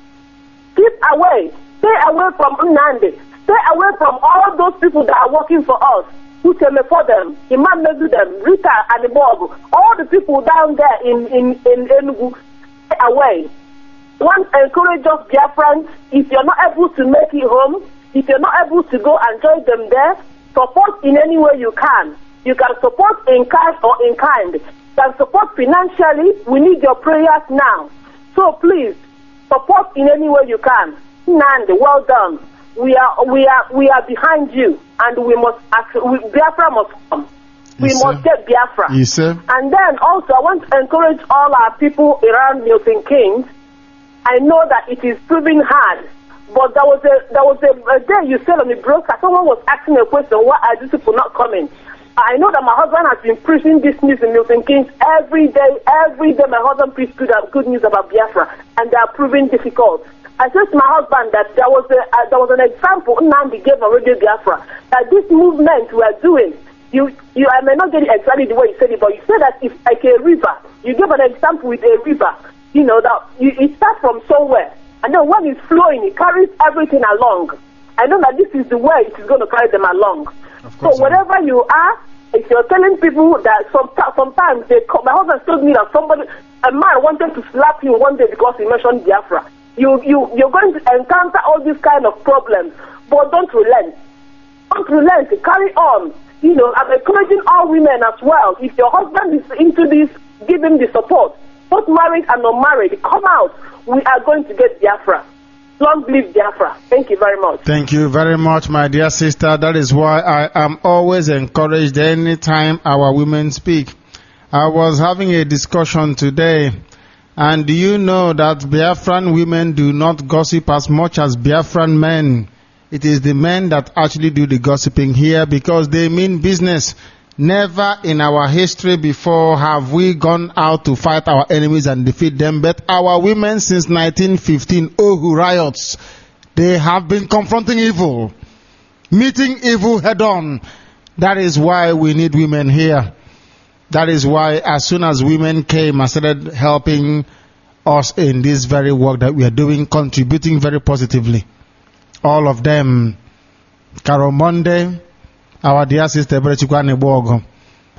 Keep away. Stay away from Nnamdi. Stay away from all those people that are working for us. Who tell me for them? Imam Medu them, Rita and Bob, all the people down there in, in, in Enugu, stay away. One, encourage us, dear friends, if you're not able to make it home, if you're not able to go and join them there, support in any way you can. You can support in cash or in kind. You can support financially. We need your prayers now. So please, support in any way you can. Nnamdi, well done. We are, we are, we are behind you, and we must. We, Biafra must come. We Yes, must sir. get Biafra. Yes, sir. And then also, I want to encourage all our people around Milton Keynes. I know that it is proving hard, but there was a there was a, a day you said on the broadcast, someone was asking a question, why are these people not coming? I know that my husband has been preaching this news in Milton Keynes every day. Every day my husband preached good, good news about Biafra, and they are proving difficult. I said to my husband that there was a uh, there was an example Nnamdi gave on Radio Biafra, that this movement we are doing, you you I may not get it exactly the way you said it, but you said that it's like a river. You gave an example with a river. You know that you, it starts from somewhere, and then when it's flowing, it carries everything along. I know that this is the way it is going to carry them along. So wherever you are, if you're telling people that some, sometimes they come, my husband told me that somebody, a man wanted to slap him one day because he mentioned Biafra. You, you, you're going to encounter all these kind of problems, but don't relent. Don't relent. Carry on. You know, I'm encouraging all women as well. If your husband is into this, give him the support. Both married and not married, come out. We are going to get Biafra. Long live Biafra. Thank you very much. Thank you very much, my dear sister. That is why I am always encouraged anytime our women speak. I was having a discussion today, and do you know that Biafran women do not gossip as much as Biafran men? It is the men that actually do the gossiping here because they mean business. Never in our history before have we gone out to fight our enemies and defeat them, but our women since nineteen fifteen, Ohu riots, they have been confronting evil, meeting evil head on. That is why we need women here. That is why as soon as women came and started helping us in this very work that we are doing, contributing very positively, all of them, Carol Monday, our dear sister Berechukwane Bogo,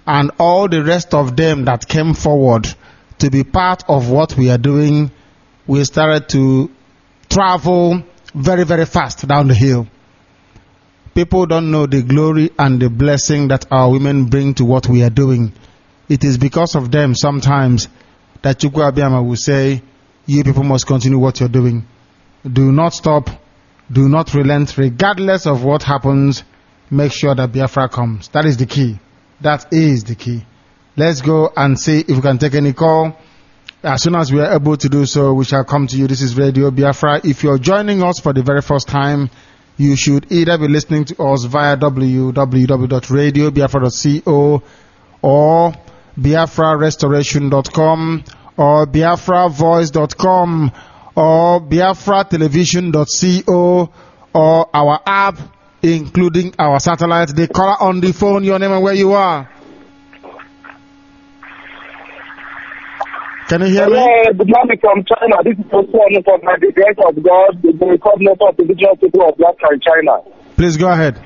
and all the rest of them that came forward to be part of what we are doing, we started to travel very, very fast down the hill. People don't know the glory and the blessing that our women bring to what we are doing. It is because of them sometimes that Chukwu Abiyama will say, you people must continue what you're doing. Do not stop. Do not relent. Regardless of what happens, make sure that Biafra comes. That is the key. That is the key. Let's go and see if we can take any call. As soon as we are able to do so, we shall come to you. This is Radio Biafra. If you're joining us for the very first time, you should either be listening to us via w w w dot radio biafra dot co or biafra restoration dot com or biafra voice dot com or biafra television dot co or our app, including our satellite. The caller on the phone, your name and where you are. Can you hear me? Hello, good morning from China. This is Osman from the grace of God, the coordinator of the indigenous people of Biafra in China. Please go ahead.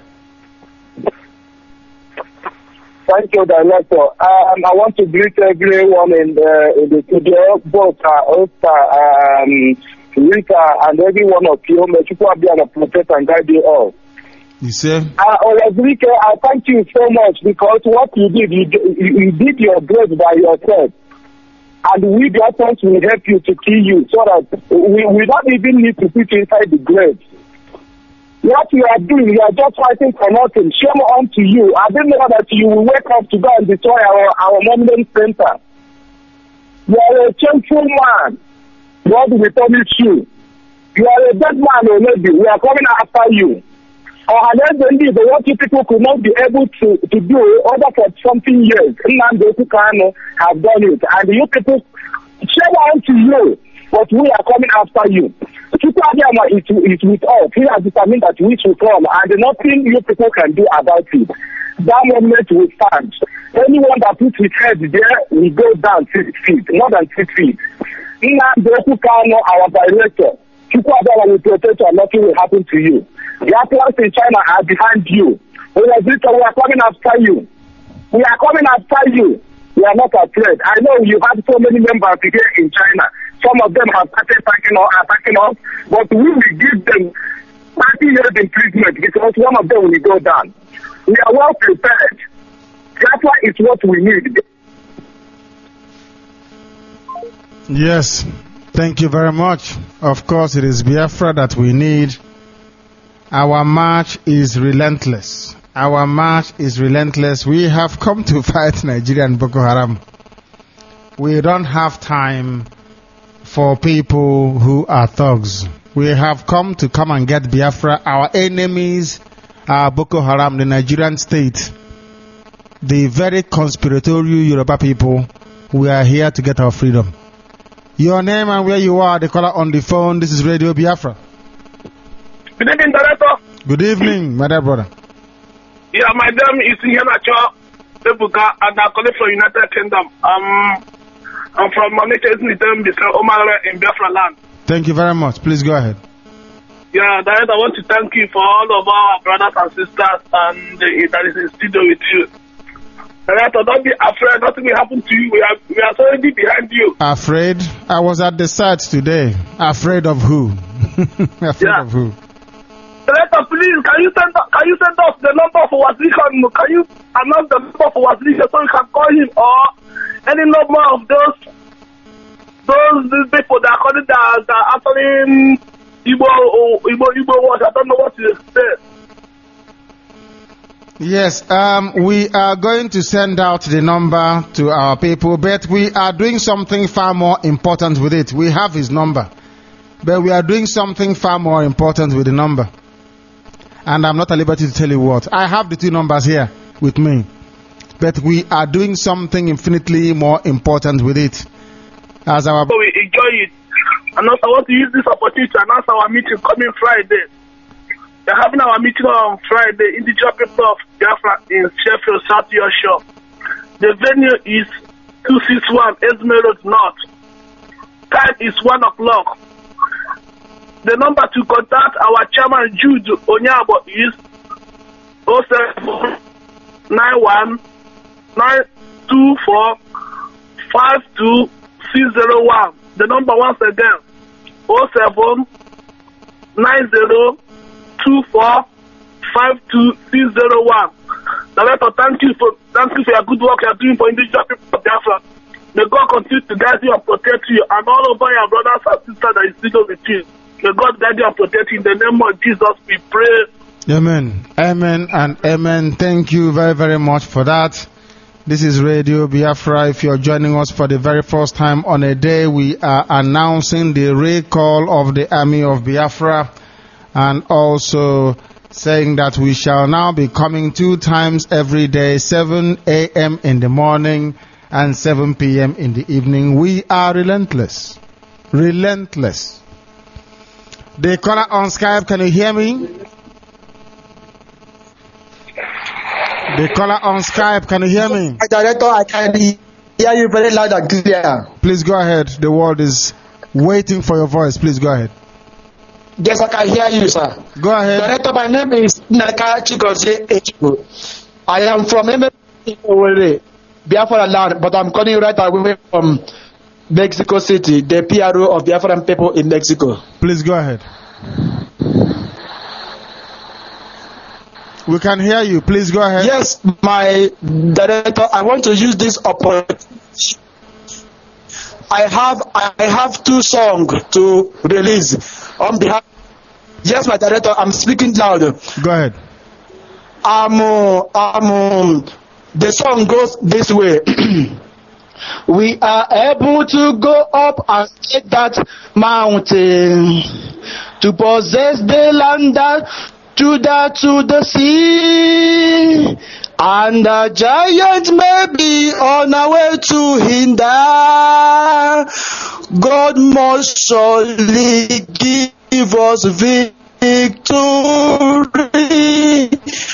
Thank you, Director. Um, I want to greet everyone in the, in the studio, both uh, Oscar, um, Rita, and every one of you. May you be able to protect and guide you all. You say? Uh, Olazrike, I thank you so much because what you did, you, you, you did your best by yourself. And we, the others, will help you to kill you so that we, we don't even need to put you inside the grave. What you are doing, you are just fighting for nothing. Shame on to you. I didn't know that you will wake up to go and destroy our, our monument center. You are a shameful man. God will punish you. You are a dead man already. We are coming after you. Or unless indeed what you people could not be able to, to do over for something years. Nnamdi Kanu have done it. And you people, shame on to you. But we are coming after you. Chukwu Abiyama is, is with us. He has determined that we should come, and nothing you people can do about it. That moment will stand. Anyone that puts his head there will go down six feet, more than six feet. Nnamdi Kanu, our director, Chukwu Abiyama will protect you and nothing will happen to you. The Atlas in China are behind you. We are, we are coming after you. We are coming after you. We are not afraid. I know you have so many members here in China. Some of them have started attacking us, attacking us, but we will give them thirty years imprisonment because one of them will go down. We are well prepared. That's why it's what we need. Yes, thank you very much. Of course, it is Biafra that we need. Our march is relentless. Our march is relentless. We have come to fight Nigeria and Boko Haram. We don't have time for people who are thugs. We have come to come and get Biafra. Our enemies are Boko Haram, the Nigerian state, the very conspiratorial Yoruba people. We are here to get our freedom. Your name and where you are, the caller on the phone. This is Radio Biafra. Good evening, Director. Good evening, my dear brother. Yeah, my name is Ihenacho Ebuka, and I'm calling from United Kingdom. Um, I'm from Manchester, Omagara in Biafra land. Thank you very much. Please go ahead. Yeah, Director, I want to thank you for all of our brothers and sisters and the, that is in studio with you. Director, don't be afraid. Nothing will happen to you. We are, we are already behind you. Afraid? I was at the site today. Afraid of who? Afraid yeah. of who? Director, please, can you send can you send us the number for Wazirika? Can you announce the number for Wazirika so we can call him, or any number of those those, those people that are calling that, that are actually Igbo Igbo Igbo words? I don't know what to say. Yes, um, we are going to send out the number to our people, but we are doing something far more important with it. We have his number, but we are doing something far more important with the number. And I'm not at liberty to tell you what. I have the two numbers here with me, but we are doing something infinitely more important with it. As our so we enjoy it. And also I want to use this opportunity to announce our meeting coming Friday. We're having our meeting on Friday in the People of Biafra in Sheffield, South Yorkshire. The venue is two sixty-one Esme Road North. Time is one o'clock. The number to contact our chairman Jude Onyabo is oh seven nine one nine two four five two six zero one. The number once again, oh seven nine zero two four five two six zero one. Director, thank you for thank you for your good work you are doing for indigenous people of Biafra. May God continue to guide you and protect you and all over your brothers and sisters that is still with you. May God guide you and protect you. In the name of Jesus, we pray. Amen. Amen and amen. Thank you very, very much for that. This is Radio Biafra. If you're joining us for the very first time on a day, we are announcing the recall of the Army of Biafra and also saying that we shall now be coming two times every day, seven a.m. in the morning and seven p.m. in the evening. We are relentless. Relentless. The caller on Skype, can you hear me? The caller on Skype, can you hear me? Director, I can hear you very loud and clear. Please go ahead. The world is waiting for your voice. Please go ahead. Yes, I can hear you, sir. Go ahead. Director, my name is Naka Chikoze Echiku. I am from Owerri, Biafra land, but I'm calling you right away from Mexico City, the P R O of Biafran people in Mexico. Please go ahead. We can hear you. Please go ahead. Yes, my director, I want to use this opportunity. I have I have two songs to release on behalf. Yes, my director, I'm speaking loud. Go ahead. Um, um, the song goes this way. We are able to go up and take that mountain, to possess the land that to the to the sea, and the giant may be on our way to hinder. God must surely give us victory,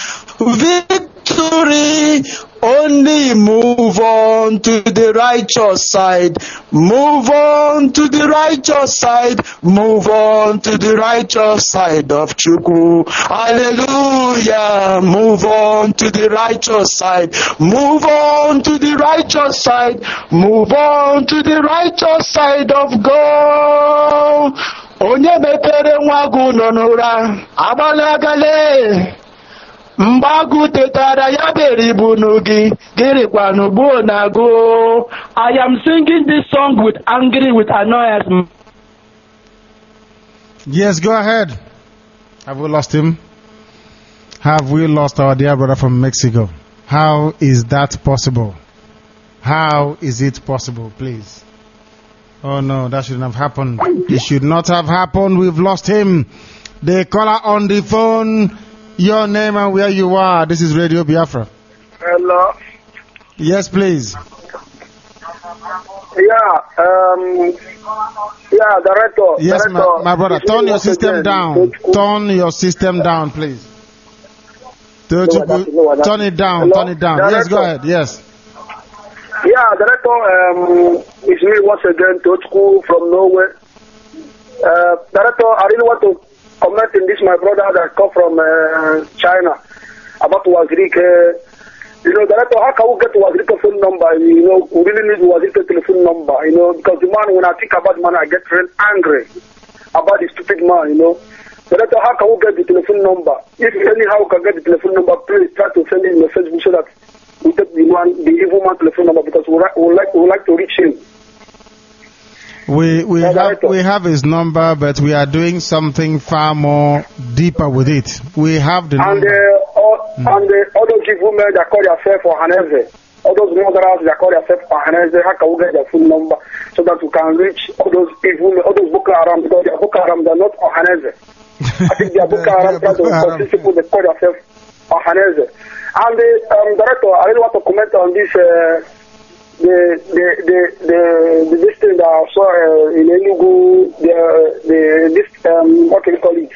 victory. Only move on to the righteous side. Move on to the righteous side. Move on to the righteous side of Chukwu. Hallelujah. Move on to the righteous side. Move on to the righteous side. Move on to the righteous side of God. Onye mepere nwagu nọ n'ụra. Agbalagale. Mbagu tetara ya beribu nugi, girikwa nubu nago. I am singing this song with angry, with annoyance. Yes, go ahead. Have we lost him? Have we lost our dear brother from Mexico? How is that possible? How is it possible, please? Oh no, that shouldn't have happened. It should not have happened. We've lost him. The caller on the phone. Your name and where you are. This is Radio Biafra. Hello. Yes, please. Yeah, um, yeah, director. Yes, director, my, my brother. Turn your system down. Turn your system down, please. Turn it down. Turn it down. Yes, go ahead. Yes. Yeah, director. Um, it's me once again, Tochku from Norway. Uh, director, I really want to comment in this, my brother that come from uh, China about Wazirike. Uh, you know, director, how can we get Wazirike phone number? You know, we really need Wazirike telephone number, you know, because the man, when I think about the man, I get very angry about the stupid man, you know. Director, how can we get the telephone number? If anyhow we can get the telephone number, please try to send it in the Facebook so that we take the man, the evil man telephone number, because we like, we like, we like to reach him. We we have we have his number, but we are doing something far more deeper with it. We have the and number. Uh, all, mm. and uh, all those evil men that call themselves for Haneze, all those murderers that call themselves for Haneze, how can we get their phone number so that we can reach all those evil men, all those Boko Haram, because they are Boko Haram, they are not Haneze. I think they are Boko Haram, trying to consist people that call themselves for Haneze. And the um, director, I really want to comment on this. Uh, The the the the the this thing that I saw uh, in Enugu, the the this um what can you call it?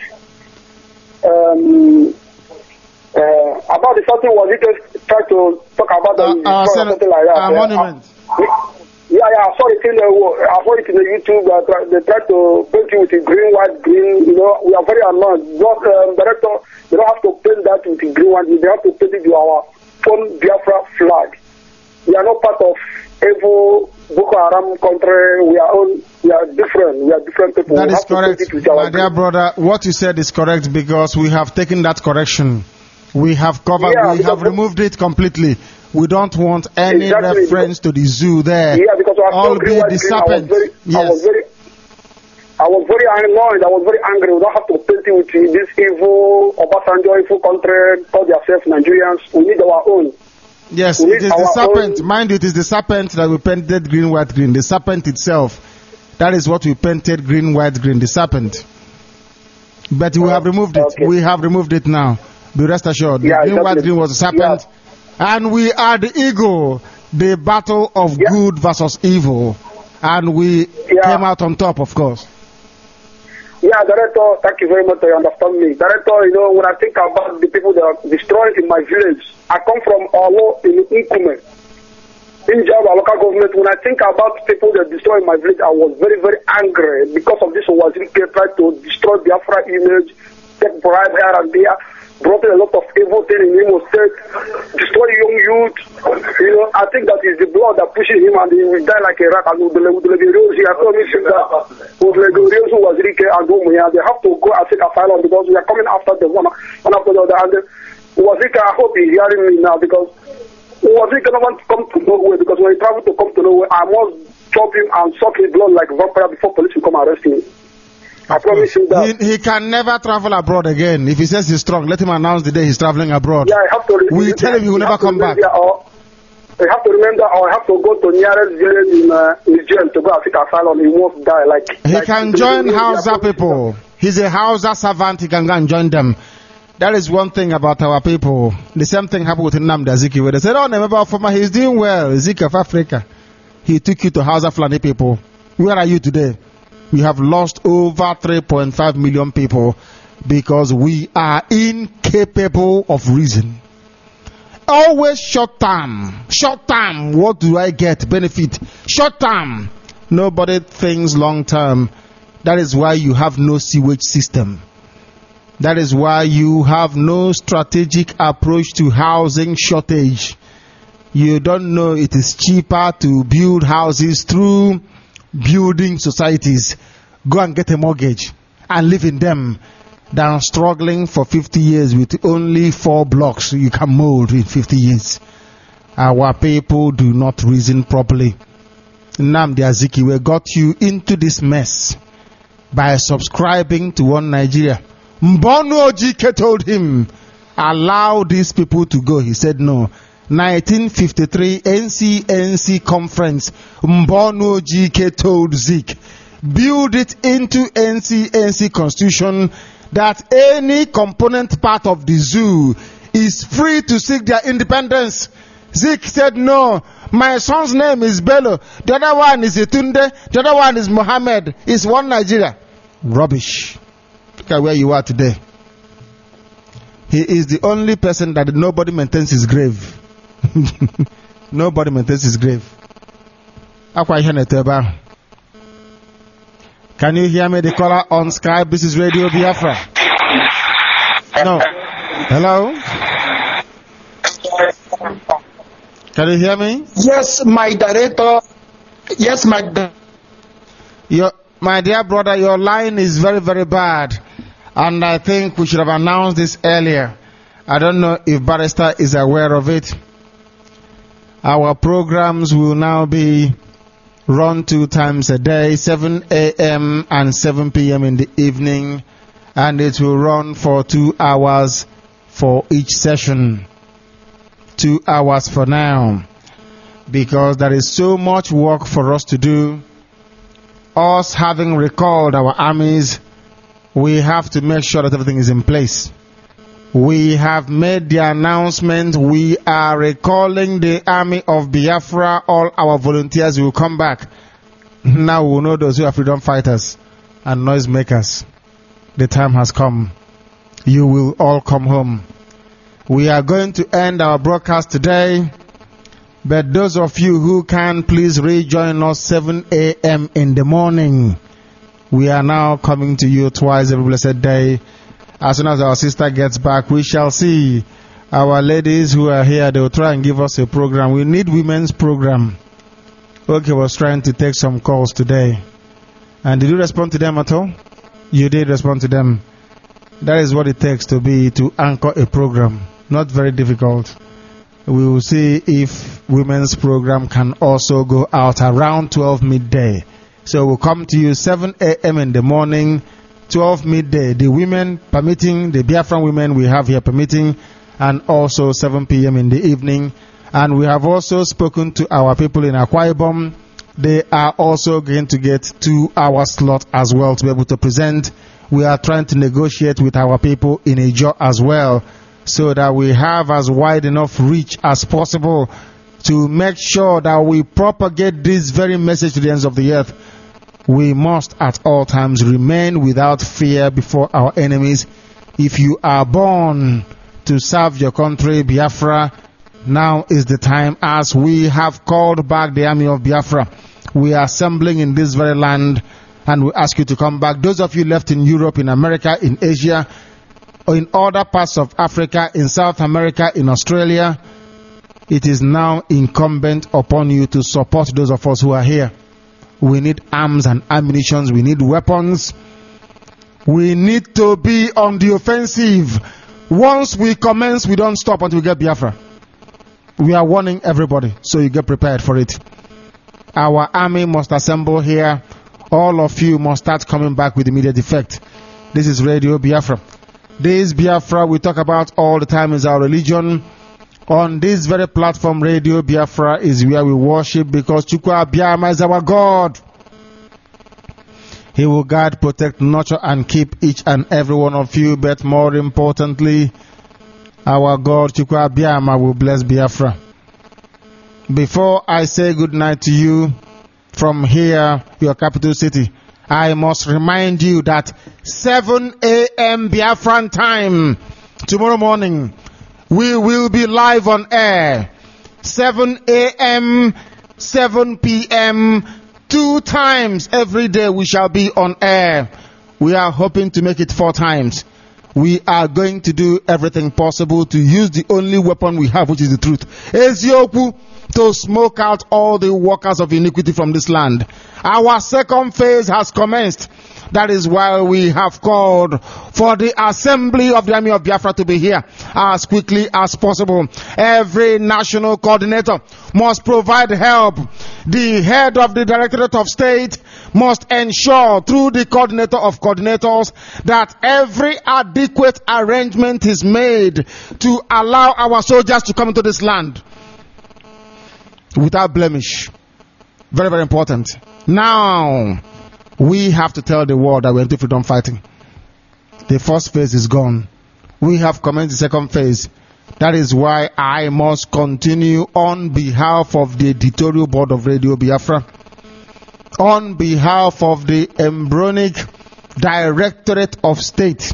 Um uh about the something was it just try to talk about the uh, uh, something like that. Our uh, monument. Uh, yeah, yeah, I saw it in the I saw it in the YouTube. Uh, try, they try to paint it with the green, white, green. You know, we are very annoyed. Just um, director, they don't have to paint that with the green one. They have to paint it with our phone Biafra flag. We are not part of evil Boko Haram country. We are all, we are different. We are different people. That we is correct, my dear brother. What you said is correct because we have taken that correction. We have covered, yeah, we have removed it completely. We don't want any exactly, reference to the zoo there. Yeah, because I all be the serpent. I was very, yes. I was very, I was very annoyed. I was very angry. We don't have to paint it with this evil Obasanjo evil country call themselves Nigerians. We need our own. Yes, we it is the serpent. Own. Mind you, it is the serpent that we painted green, white, green. The serpent itself. That is what we painted green, white, green. The serpent. But we oh, have removed it. Okay. We have removed it now. Be rest assured. Yeah, the green, white, green was the serpent. Yeah. And we are the eagle. The battle of yeah. good versus evil. And we yeah. came out on top, of course. Yeah, Director, thank you very much. You understand me. Director, you know, when I think about the people that are destroyed in my village, I come from Olo in Nkume, in Java local government. When I think about people that destroyed my village, I was very, very angry because of this Wazirike tried to destroy Biafra image, take bribe here and there, brought in a lot of evil things in Imo State, destroy young youth. You know, I think that is the blood that pushes him and he will die like a rat. And Udelegeriosi, I told me that Udelegeriosi was Rike and Umuya. They have to go and take asylum because we are coming after them one, one after the other. And Wazirike, I hope he's hearing me now because Wazirike don't want to come to nowhere because when he travel to come to nowhere, I must chop him and suck his blood like vampire before police will come arrest him. I promise you that. He, he can never travel abroad again. If he says he's strong, let him announce the day he's traveling abroad. Yeah, I have to. We tell him he will never come back. Or, I have to remember, or I have to go to nearest village in uh, Nigeria to go and seek asylum. He won't die. Like he like can join Hausa people. He's a Hausa servant. He can go and join them. That is one thing about our people. The same thing happened with Nnamdi Azikiwe. They said, "Oh, never former. He's doing well. Zik of Africa. He took you to Hausa Fulani people. Where are you today?" We have lost over three point five million people because we are incapable of reason. Always short term. Short term. What do I get? Benefit. Short term. Nobody thinks long term. That is why you have no sewage system. That is why you have no strategic approach to housing shortage. You don't know it is cheaper to build houses through building societies. Go and get a mortgage and live in them than struggling for fifty years with only four blocks you can mold in fifty years. Our people do not reason properly. Nnamdi Azikiwe got you into this mess by subscribing to One Nigeria. Mbonu Ojike told him, allow these people to go. He said no. nineteen fifty-three N C N C conference, Mbonu Ojike told Zik, build it into N C N C constitution that any component part of the zoo is free to seek their independence. Zik said no. My son's name is Bello. The other one is Itunde. The other one is Mohammed. It's One Nigeria. Rubbish. Look at where you are today. He is the only person that nobody maintains his grave. Nobody maintains his grave. Can you hear me? The caller on Skype. This is Radio Biafra. No. Hello? Can you hear me? Yes, my director. Yes, my director. Your, my dear brother, your line is very, very bad. And I think we should have announced this earlier. I don't know if Barrister is aware of it. Our programs will now be run two times a day, seven a.m. and seven p.m. in the evening. And it will run for two hours for each session. Two hours for now. Because there is so much work for us to do. Us having recalled our armies, we have to make sure that everything is in place. We have made the announcement. We are recalling the army of Biafra. All our volunteers will come back. Now we know those who are freedom fighters and noisemakers. The time has come. You will all come home. We are going to end our broadcast today. But those of you who can, please rejoin us seven a.m. in the morning. We are now coming to you twice every blessed day. As soon as our sister gets back, we shall see Our ladies who are here, they will try and give us a program. We need women's program. Okay, was trying to take some calls today. And did you respond to them at all? You did respond to them. That is what it takes to be, to anchor a program. Not very difficult. We will see if women's program can also go out around twelve midday. So we'll come to you seven a.m. in the morning, twelve midday. The women permitting, the Biafran women we have here permitting, and also seven p.m. in the evening. And we have also spoken to our people in Akwa Ibom. They are also going to get two hour slot as well to be able to present. We are trying to negotiate with our people in Ijo as well, so that we have as wide enough reach as possible to make sure that we propagate this very message to the ends of the earth. We must at all times remain without fear before our enemies. If you are born to serve your country, Biafra, now is the time, as we have called back the army of Biafra. We are assembling in this very land, and we ask you to come back. Those of you left in Europe, in America, in Asia, or in other parts of Africa, in South America, in Australia, it is now incumbent upon you to support those of us who are here. We need arms and ammunition. We need weapons. We need to be on the offensive. Once we commence, we don't stop until we get Biafra. We are warning everybody, so you get prepared for it. Our army must assemble here. All of you must start coming back with immediate effect. This is Radio Biafra. This Biafra we talk about all the time is our religion. On this very platform, Radio Biafra is where we worship, because Chukwu Abiyama is our God. He will guide, protect, nurture, and keep each and every one of you. But more importantly, our God, Chukwu Abiyama, will bless Biafra. Before I say good night to you from here, your capital city, I must remind you that seven a.m. Biafran time tomorrow morning, we will be live on air. seven a.m., seven p.m., two times every day we shall be on air. We are hoping to make it four times. We are going to do everything possible to use the only weapon we have, which is the truth. Ezioku, to smoke out all the workers of iniquity from this land. Our second phase has commenced. That is why we have called for the assembly of the army of Biafra to be here as quickly as possible. Every national coordinator must provide help. The head of the Directorate of State must ensure through the coordinator of coordinators that every adequate arrangement is made to allow our soldiers to come into this land without blemish. Very, very important. Now, we have to tell the world that we're into freedom fighting. The first phase is gone. We have commenced the second phase. That is why I must continue on behalf of the editorial board of Radio Biafra, on behalf of the embryonic Directorate of State,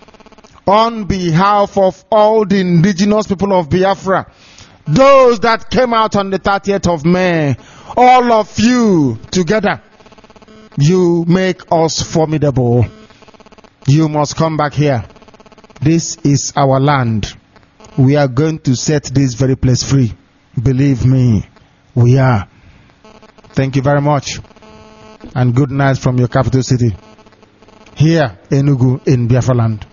on behalf of all the indigenous people of Biafra, those that came out on the thirtieth of May, all of you together, you make us formidable. You must come back here. This is our land. We are going to set this very place free. Believe me, we are. Thank you very much. And good night from your capital city. Here, Enugu, in Biafra land.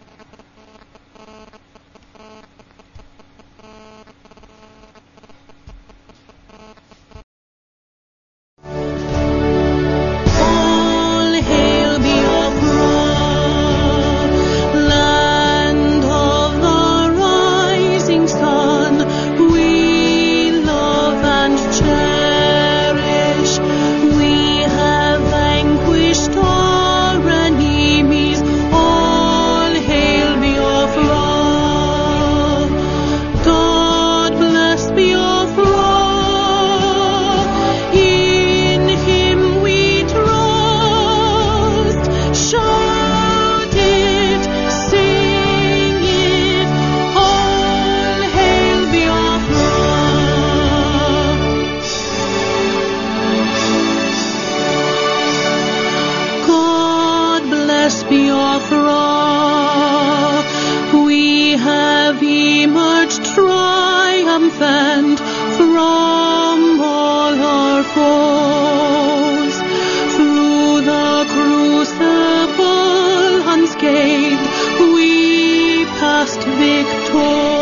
Biafra, we have have emerged triumphant from all our foes. Through the crucible unscathed, we passed victorious.